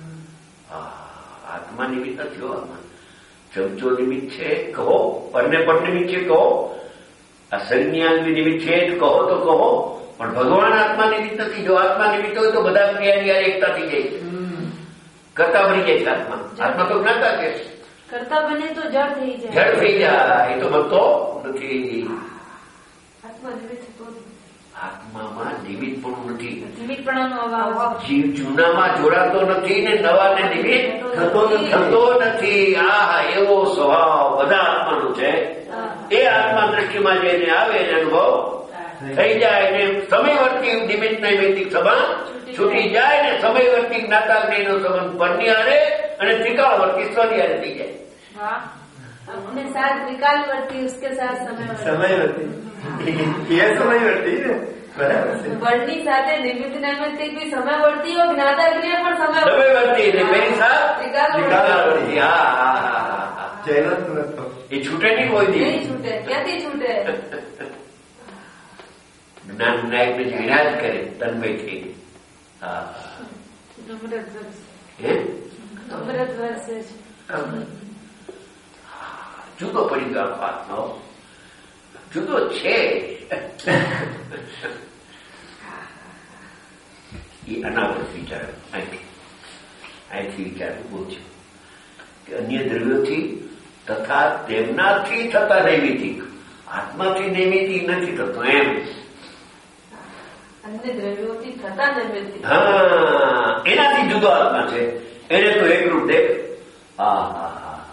આત્મા નિમિત્ત નથી હો. આત્મા ચમચો નિમિત્ત છે કહો, પરને પર નિમિત્ત છે કહો, આ શરીરની નિમિત્ત છે કહો તો કહો, પણ ભગવાન આત્મા નિમિત્ત નથી. જો આત્મા નિમિત્ત હોય તો બધા ક્રિયાની એકતા થઈ જાય છે, કરતા બની જાય છે. આત્મા આત્મા તો જ્ઞાતા છે, કરતા બને તો જડ થઈ જાય, જડ થઈ જાય. એ તો બનતો નથી. આત્મા નિમિત્ત આત્મામાં નિમિત્ત પણ નથી, નિમિત્તપણાનો અભાવ. જીવ જૂનામાં જોડાતો નથી ને નવાને નિમિત્ત થતો નથી. આ એવો સ્વભાવ બધા આત્માનો છે. એ આત્મા દ્રષ્ટિમાં જઈને આવે એને અનુભવ થઈ જાય ને સમયવર્તી નિમિત્ત નૈમિત્તિક સંબંધ છૂટી જાય ને સમયવર્તી જ્ઞાતાજ્ઞનો સંબંધ પરની હારે અને ત્રિકાળવર્તી સ્વની હારે થઈ જાય. अपने साथ त्रिकालवर्ती उसके साथ समयवर्ती ये समयवर्ती वर्णी સાથે નિમિત્ત નૈમિત્તિક भी समयवर्ती और ज्ञाताज्ञ પણ समयवर्ती ને मेरी साथ त्रिकालवर्ती. હા હા હા જૈનો તો એ છૂટે નહીં કોઈ દી, નહીં છૂટે. ક્યાંથી છૂટે? જ્ઞાન નાયક ને વિનાશ કરે તન્મય થઈ. હા અમૃત વર્ષ હે અમૃત વર્ષ જુદો પડી ગયો આત્મા, જુદો છે. એ અનાવૃત વિચાર અહીંથી અહીંથી વિચાર બહુ છે કે અન્ય દ્રવ્યોથી તથા તેમનાથી થતા નૈમિતિક, આત્માથી નૈમિતિક નથી થતો એમ. અન્ય દ્રવ્યોથી થતા નૈમિતિક, હા એનાથી જુદો આત્મા છે. એને તો એકરૂપ દેખ. હા હા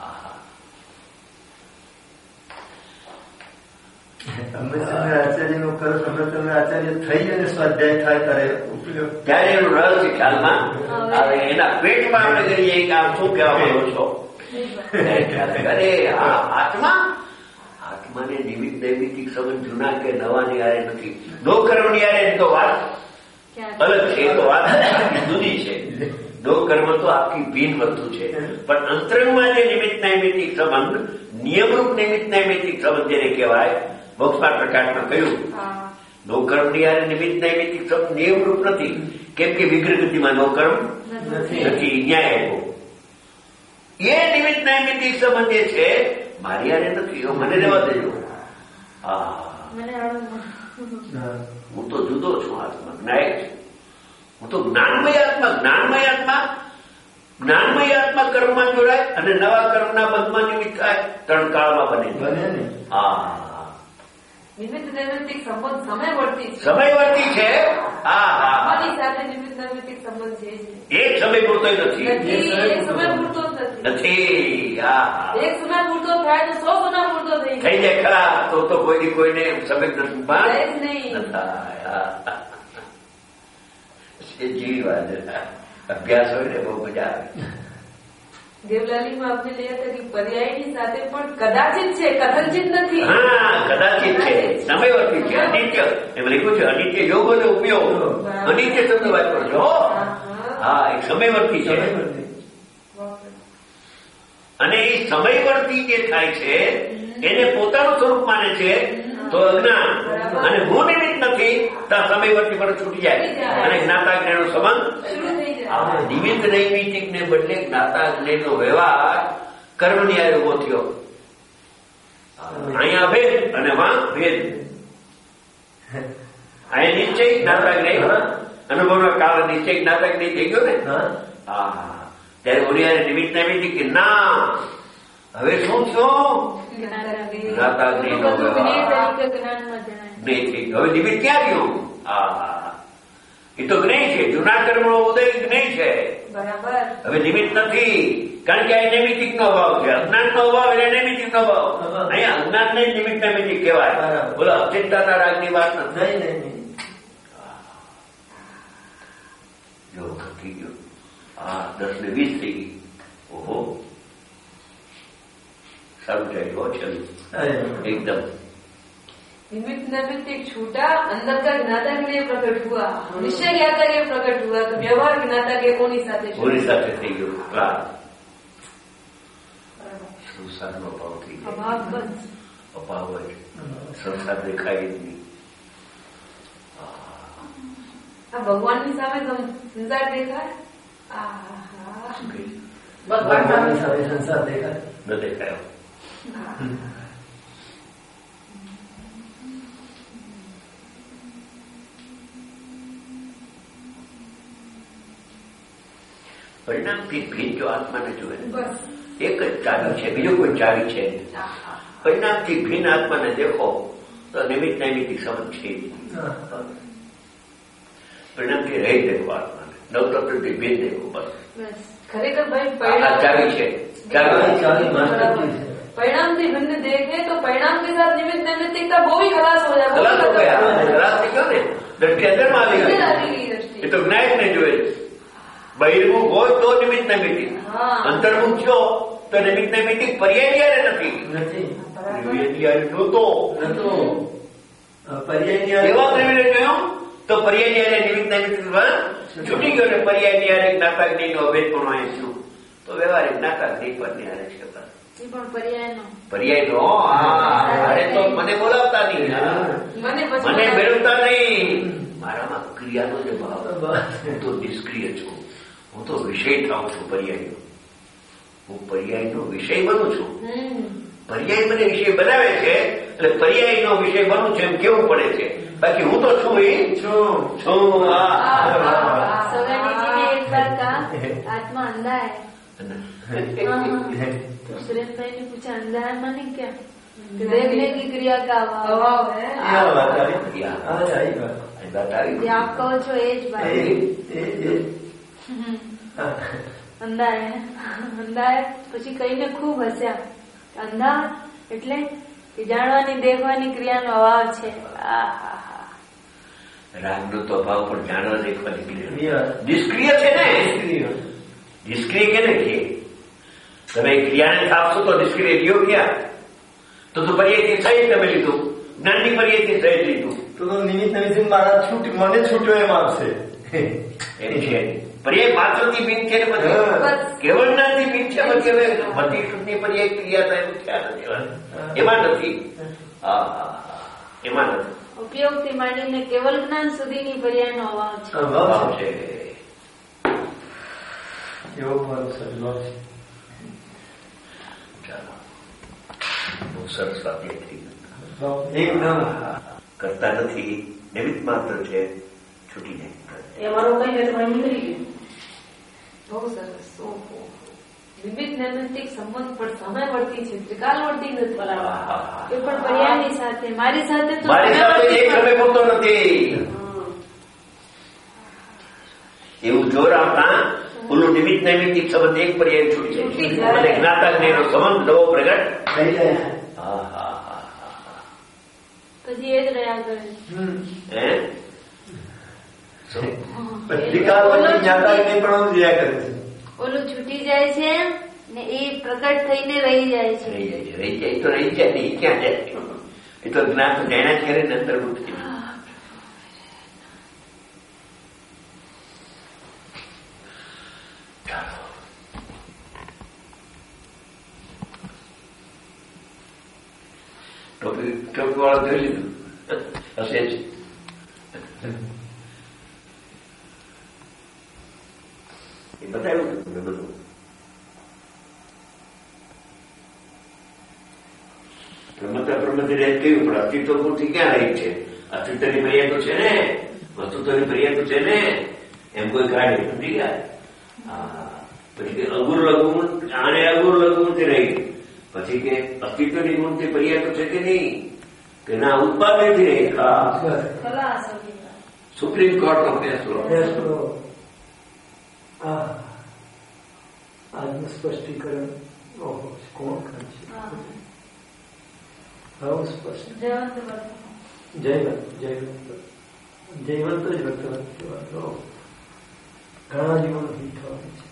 આચાર્ય નો કરો તમે તમે આચાર્ય થઈ અને સ્વાધ્યાય થાય ત્યારે ઉપયોગ ત્યારે એનું રહસ્ય ખ્યાલમાં આવે. એના પેટમાં આપણે કહીએ કે આમ શું કહેવા માંગો છો. અરે આત્મા આત્માને નિમિત્ત નૈમિતિક સંબંધ જૂના કે નવાની હારે નથી. નો કર્મની હારે તો વાત અલગ છે, તો વાત જુદી છે. નો કર્મ તો આખી ભિન્ન વસ્તુ છે. પણ અંતરંગમાં જે નિમિત્ત નૈમિતિક સંબંધ, નિયમરૂપ નિમિત્ત નૈમિતિક સંબંધ જેને કહેવાય, મોક્ષના પ્રકાશમાં કહ્યું નો કર્મની હારે નિમિત્ત નૈમિતિક સંબંધ નિયમરૂપ નથી. કેમ કે વિગ્રહગતિમાં નો કર્મ નથી, ન્યાય આવ્યો. એ નિમિત્ત નૈમિતિક સંબંધ જે છે મારી હારે નથી, મને રહેવા દેજો. હા હું તો જુદો છું, આત્મા જ્ઞાયક છું. હું તો જ્ઞાનમય આત્મા. જ્ઞાનમય આત્મા જ્ઞાનમય આત્મા કર્મમાં જોડાય અને નવા કર્મના બંધમાં નિમિત્ત થાય, ત્રણ કાળમાં બને બને ને. હા નિમિત્ત નૈમિત્તિક સંબંધ સમયવર્તી છે. સમયવર્તી છે. હા હા આની સાથે નિમિત્ત નૈમિત્તિક સંબંધ છે એક સમય પૂરતો નથી, નથી. એક સમય પૂરતો જ નથી. નથી. હા એક સમય પૂરતો થાય તો સો ગુના પૂરતો થઈ થઈ જાય ખરા તો તો કોઈ કોઈને સબક નથી નહીં જેવી વાત અભ્યાસ હોય ને બહુ મજા આવે. દેવલાલીમાં આપણે લઈએ હતા કે પર્યાયની સાથે પણ કદાચિત છે, કથનચિત નથી. હા, કદાચિત છે, સમયવર્તી છે, અનિત્ય. એમ લખ્યું છે અનિત્ય યોગ અને ઉપયોગ. અનિત્ય શબ્દ વાત કરજો. હા, એક સમયવર્તી છે. અને એ સમયવર્તી જે થાય છે એને પોતાનું સ્વરૂપ માને છે તો અજ્ઞાન. અને હું નિમિત્ત નથી તો સમયવર્તી પર છૂટી જાય અને જ્ઞાતાજ્ઞાનો સંબંધ. નિમિત્ત નૈમિતિક ને બદલે જ્ઞાતાજ્ઞનો વ્યવહાર કર્મની આ ઉભો થયો. અહીંયા ભેદ અને માં ભેદ. અહીંયા નિશ્ચય જ્ઞાતાજ્ઞ અનુભવનો કાળ નિશ્ચય જ્ઞાતાજ્ઞ થઈ ગયો ને. હા, ત્યારે બોલ્યા નિમિત્ત નૈમિતિક કે ના હવે શું થયું? જ્ઞાતાજ્ઞનો વ્યવહાર નહીં થઈ ગયો. હવે નિમિત્ત ક્યાં રહ્યું? હા, એ તો જ્ઞેય છે. જૂના કર્મનો ઉદય જ્ઞેય છે. બરાબર. હવે નિમિત્ત નથી કારણ કે આ નૈમિતિક નો અભાવ છે. અજ્ઞાન નો અભાવ એટલે નૈમિતિક નો અભાવ. અહીંયા અજ્ઞાન ને નિમિત્ત નૈમિતિક કહેવાય. બોલો અચિંતાતા રાગની વાત નથી. જો થઈ ગયો હા દસ ને વીસ થઈ ગઈ. ઓહો સારું જાય ચલું એકદમ. निमित्त नैमित्तिक छूटा, अंदर का ज्ञाता के लिए प्रकट हुआ, निश्चय ज्ञाता के प्रकट हुआ तो व्यवहार ज्ञाता के कोनी साथे कोनी साथे થઈ ગયો. ક્લાસ સંસારનો અભાવ થઈ ગયો. અભાવ બસ અભાવ જ સંસાર દેખાય જ નહીં. આ ભગવાનની સામે સંસાર દેખાય. ભગવાનની સામે સંસાર દેખાય ન દેખાયો. પરિણામથી ભેદ જો આત્માને જોવે એક જ ચાવી છે, બીજો કોઈ ચાવી છે. પરિણામથી ભિન્ન આત્માને દેખો તો નિમિત્ત નૈમિતિક સંબંધ છે. પરિણામથી રહી દેખો આત્માને, નવતત્વથી ભેદ દેખો. બસ ખરેખર ભાઈ ચાવી છે. परिणाम से भिन्न देखे तो परिणाम के साथ निमित्त नैमित्तिकता वो भी खलास हो जाए. खलास हो गया. खलास થઈ ગયો ને. દ્રષ્ટિ અંદરમાં આવી ગઈ. એ તો જ્ઞાન ને જોવે. બહિર્મુખ હોય તો નિમિત્ત નૈમિતિક, અંતર્મુખ છો તો નિમિત્ત નૈમિતિક પર્યાય નથી. નહોતો એવા પ્રેમીને જોયું તો પર્યાય નિમિત્ત નૈમિતિક છૂટી ગયો ને પર્યાય ની જ્ઞાતાગ્નિ નો અભેદ પણ અહીં છું તો વ્યવહારિક જ્ઞાતાગ્નિ પર ની હારે છે. પર્યાય નો અરે તો મને બોલાવતા નહીં, મને મેળવતા નહીં. મારામાં ક્રિયાનો જે ભાવ, હું તો નિષ્ક્રિય છું, હું તો વિષય થાઉં છું. પર્યાય હું પર્યાયનો વિષય બનું છું. પર્યાય મને વિષય બનાવે છે એટલે પર્યાયનો વિષય બનું છે એમ કેવું પડે છે. બાકી હું તો છું એ છું છું. आत्मा अंधा है. तो सुरेंद्र भाई ने पूछा अंधा है माने क्या? देखने की क्रिया का अभाव है. आप कहो છો એ જ ભાઈ અંધા હે અંધા હે. પછી કહીને ખૂબ હસ્યા. અંધા એટલે જાણવાની દેખવાની ક્રિયાનો અભાવ છે. રાગનો તો અભાવ પણ જાણવા દેખવાની ક્રિયા નિષ્ક્રિય છે ને. નિષ્ક્રિય કે નથી. તમે ક્રિયાને આપશો તો નિષ્ક્રિય રહ્યો ક્યાં? તો તો પર્યાયથી સહેજ તમે લીધું, જ્ઞાનની પર્યાયથી સહેજ લીધું તો નિમિત્ત નૈમિતિક મારા છૂટ મને છૂટ્યો એમ આવશે. એમ છે પર્યાય માત્રથી ભીન છે ને પછી કેવળ જ્ઞાનથી ભીન છે. પછી હવે બધી શુદ્ધની પર્યાય ક્રિયા થાય ક્યાં નથી એમાં નથી. એમાં નથી. ઉપયોગથી માંડીને કેવલ જ્ઞાન સુધીની પર્યાયનો અભાવ છે. એવો મારો સજલો છે. ચાલો બહુ સરસ સ્વાધ્યાય થઈ ગયો. એકદમ કરતા નથી, નિમિત્ત માત્ર છે, છૂટી જાય. એ મારો કઈ નીકળી ગયું. બહુ સરસ. નિમિત્ત નૈમિત્તિક સંબંધ પણ સમયવર્તી છે, ત્રિકાલવર્તી નથી. બરાબર. એ પણ પર્યાયની સાથે મારી સાથે તો મારી સાથે એક સમય પૂરતો નથી. એવું જોર આપતા ઓલું નિમિત્ત નૈમિત્તિક સંબંધ એક પર્યાય છૂટી જાય અને જ્ઞાતા જ્ઞાનનો સંબંધ નવો પ્રગટ થઈ જાય. હા હા હા જોયા કરે. હે ત્રિકાળવર્તી જ્ઞાતાને પણ જોયા કરે છે. ઓલું છૂટી જાય છે ને એ પ્રકટ થઈને રહી જાય છે. રહી જાય છે રહી જાય તો રહી જાય નહીં ક્યાં જાય? એ તો જ્ઞાન જાણ્યા જ કરે ને અંતર્ભૂત. ટોપી ટોપી વાળા જોઈ લીધું હશે જ. એ બતાવ્યું તમને બધું. પ્રમતા પ્રમતિ રહે કહ્યું પણ અસ્તિત્વ પૂરતી ક્યાં રહી છે? અસ્તિત્વની મર્યાદા છે ને, વસ્તુત્વની મર્યાદા છે ને, એમ કોઈ કાઢે નથી ગયા. પછી કે અગુર લઘુમૂળ આને અગુર લઘુમૂળથી રહી. પછી કે અસ્તિત્વની ગુણથી મર્યાદા છે કે નહીં? કે ના ઉત્પાદનથી રહી. હા સુપ્રીમ કોર્ટનો ફેસલો. આજનું સ્પષ્ટીકરણ કોણ કરશે? બહુ સ્પષ્ટ. જયવંત જયવંત જયવંત જ વર્તમાન કહેવાય. ઘણા જીવન હિત થવાનું છે.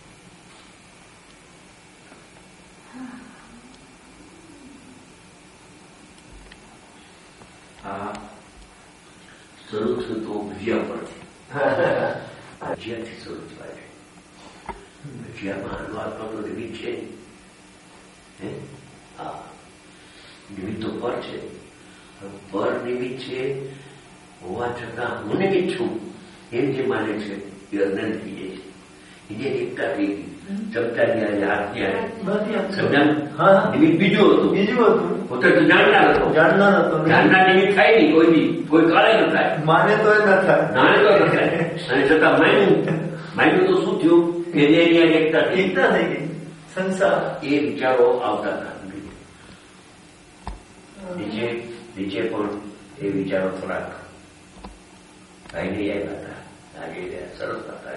આ સ્વરૂપ તો ભજીયા પર છે. ભજીયાથી સ્વરૂપ થાય છે. ભજીયામાં આત્મા તો નિમિત્ત છે. હા નિમિત્ત તો પર છે. પર નિમિત્ત છે હોવા છતાં હું નિમિત્ત છું એમ જે માને છે એ અનંત થઈ જાય છે. એને એકતા થઈ ગઈ. ચમતા ની હાથની આવે નિમિત્ત બીજું હતું. બીજું હતું પોતે તો જાણનાર હતો. જાણનાર હતો. જાણનાર નિમિત્ત થાય નહીં કોઈ બી. કોઈ કાળે ન થાય. માને તો ન થાય. માને તો ન થાય. અને છતાં માન્યું માન્યું તો શું થયું કે એની એકતા એકતા થઈ ગઈ. સંસાર એ વિચારો આવતા હતા. નીચે નીચે પણ એ વિચારો થોડાક ભાઈને આવ્યા હતા. લાગે સરસ હતા.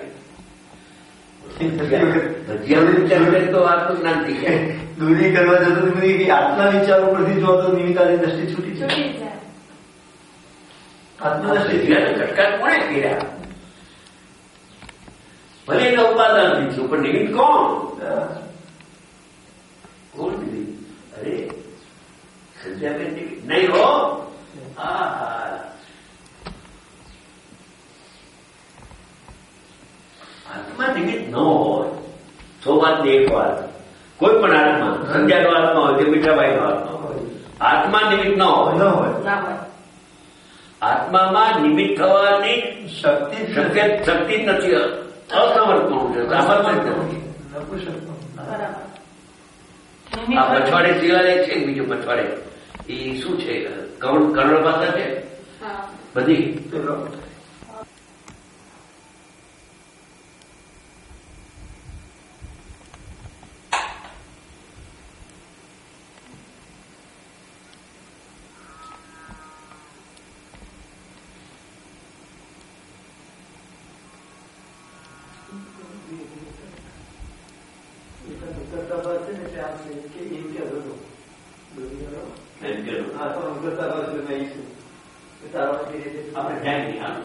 ભજીયા તો આત્મજ્ઞાન થઈ જાય. દૂરી કરવા જતો આત્મા વિચારો પરથી જો તો નિમિત્તાની દ્રષ્ટિ છૂટી જાય. આત્મા ઘટકા કોને કર્યા? ભલે એના ઉપાદાન દીધું પણ નિમિત્ત કોણ? કોણ નિમિત્ત? અરે સંજ્ઞાબેન નિમિત્ત નહીં હો. હા હા આત્મા નિમિત્ત ન હોય. સો વાત ને એક વાત. કોઈ પણ આત્મા સંજ્ઞાનો આત્મા હોય કે મીઠાભાઈનો આત્મા હોય, આત્મા નિમિત્ત ન હોય. ન હોય. આત્મામાં નિમિત્ત થવાની શક્તિ શક્ય શક્તિ જ નથી. અસમર્પણ છે. સામર્થ્ય જ નથી. આ પછવાડે સિવાય છે બીજું પછવાડે એ શું છે? કર્ણ કર્ણ ભાષા છે બધી. આપણે જાય નહીં.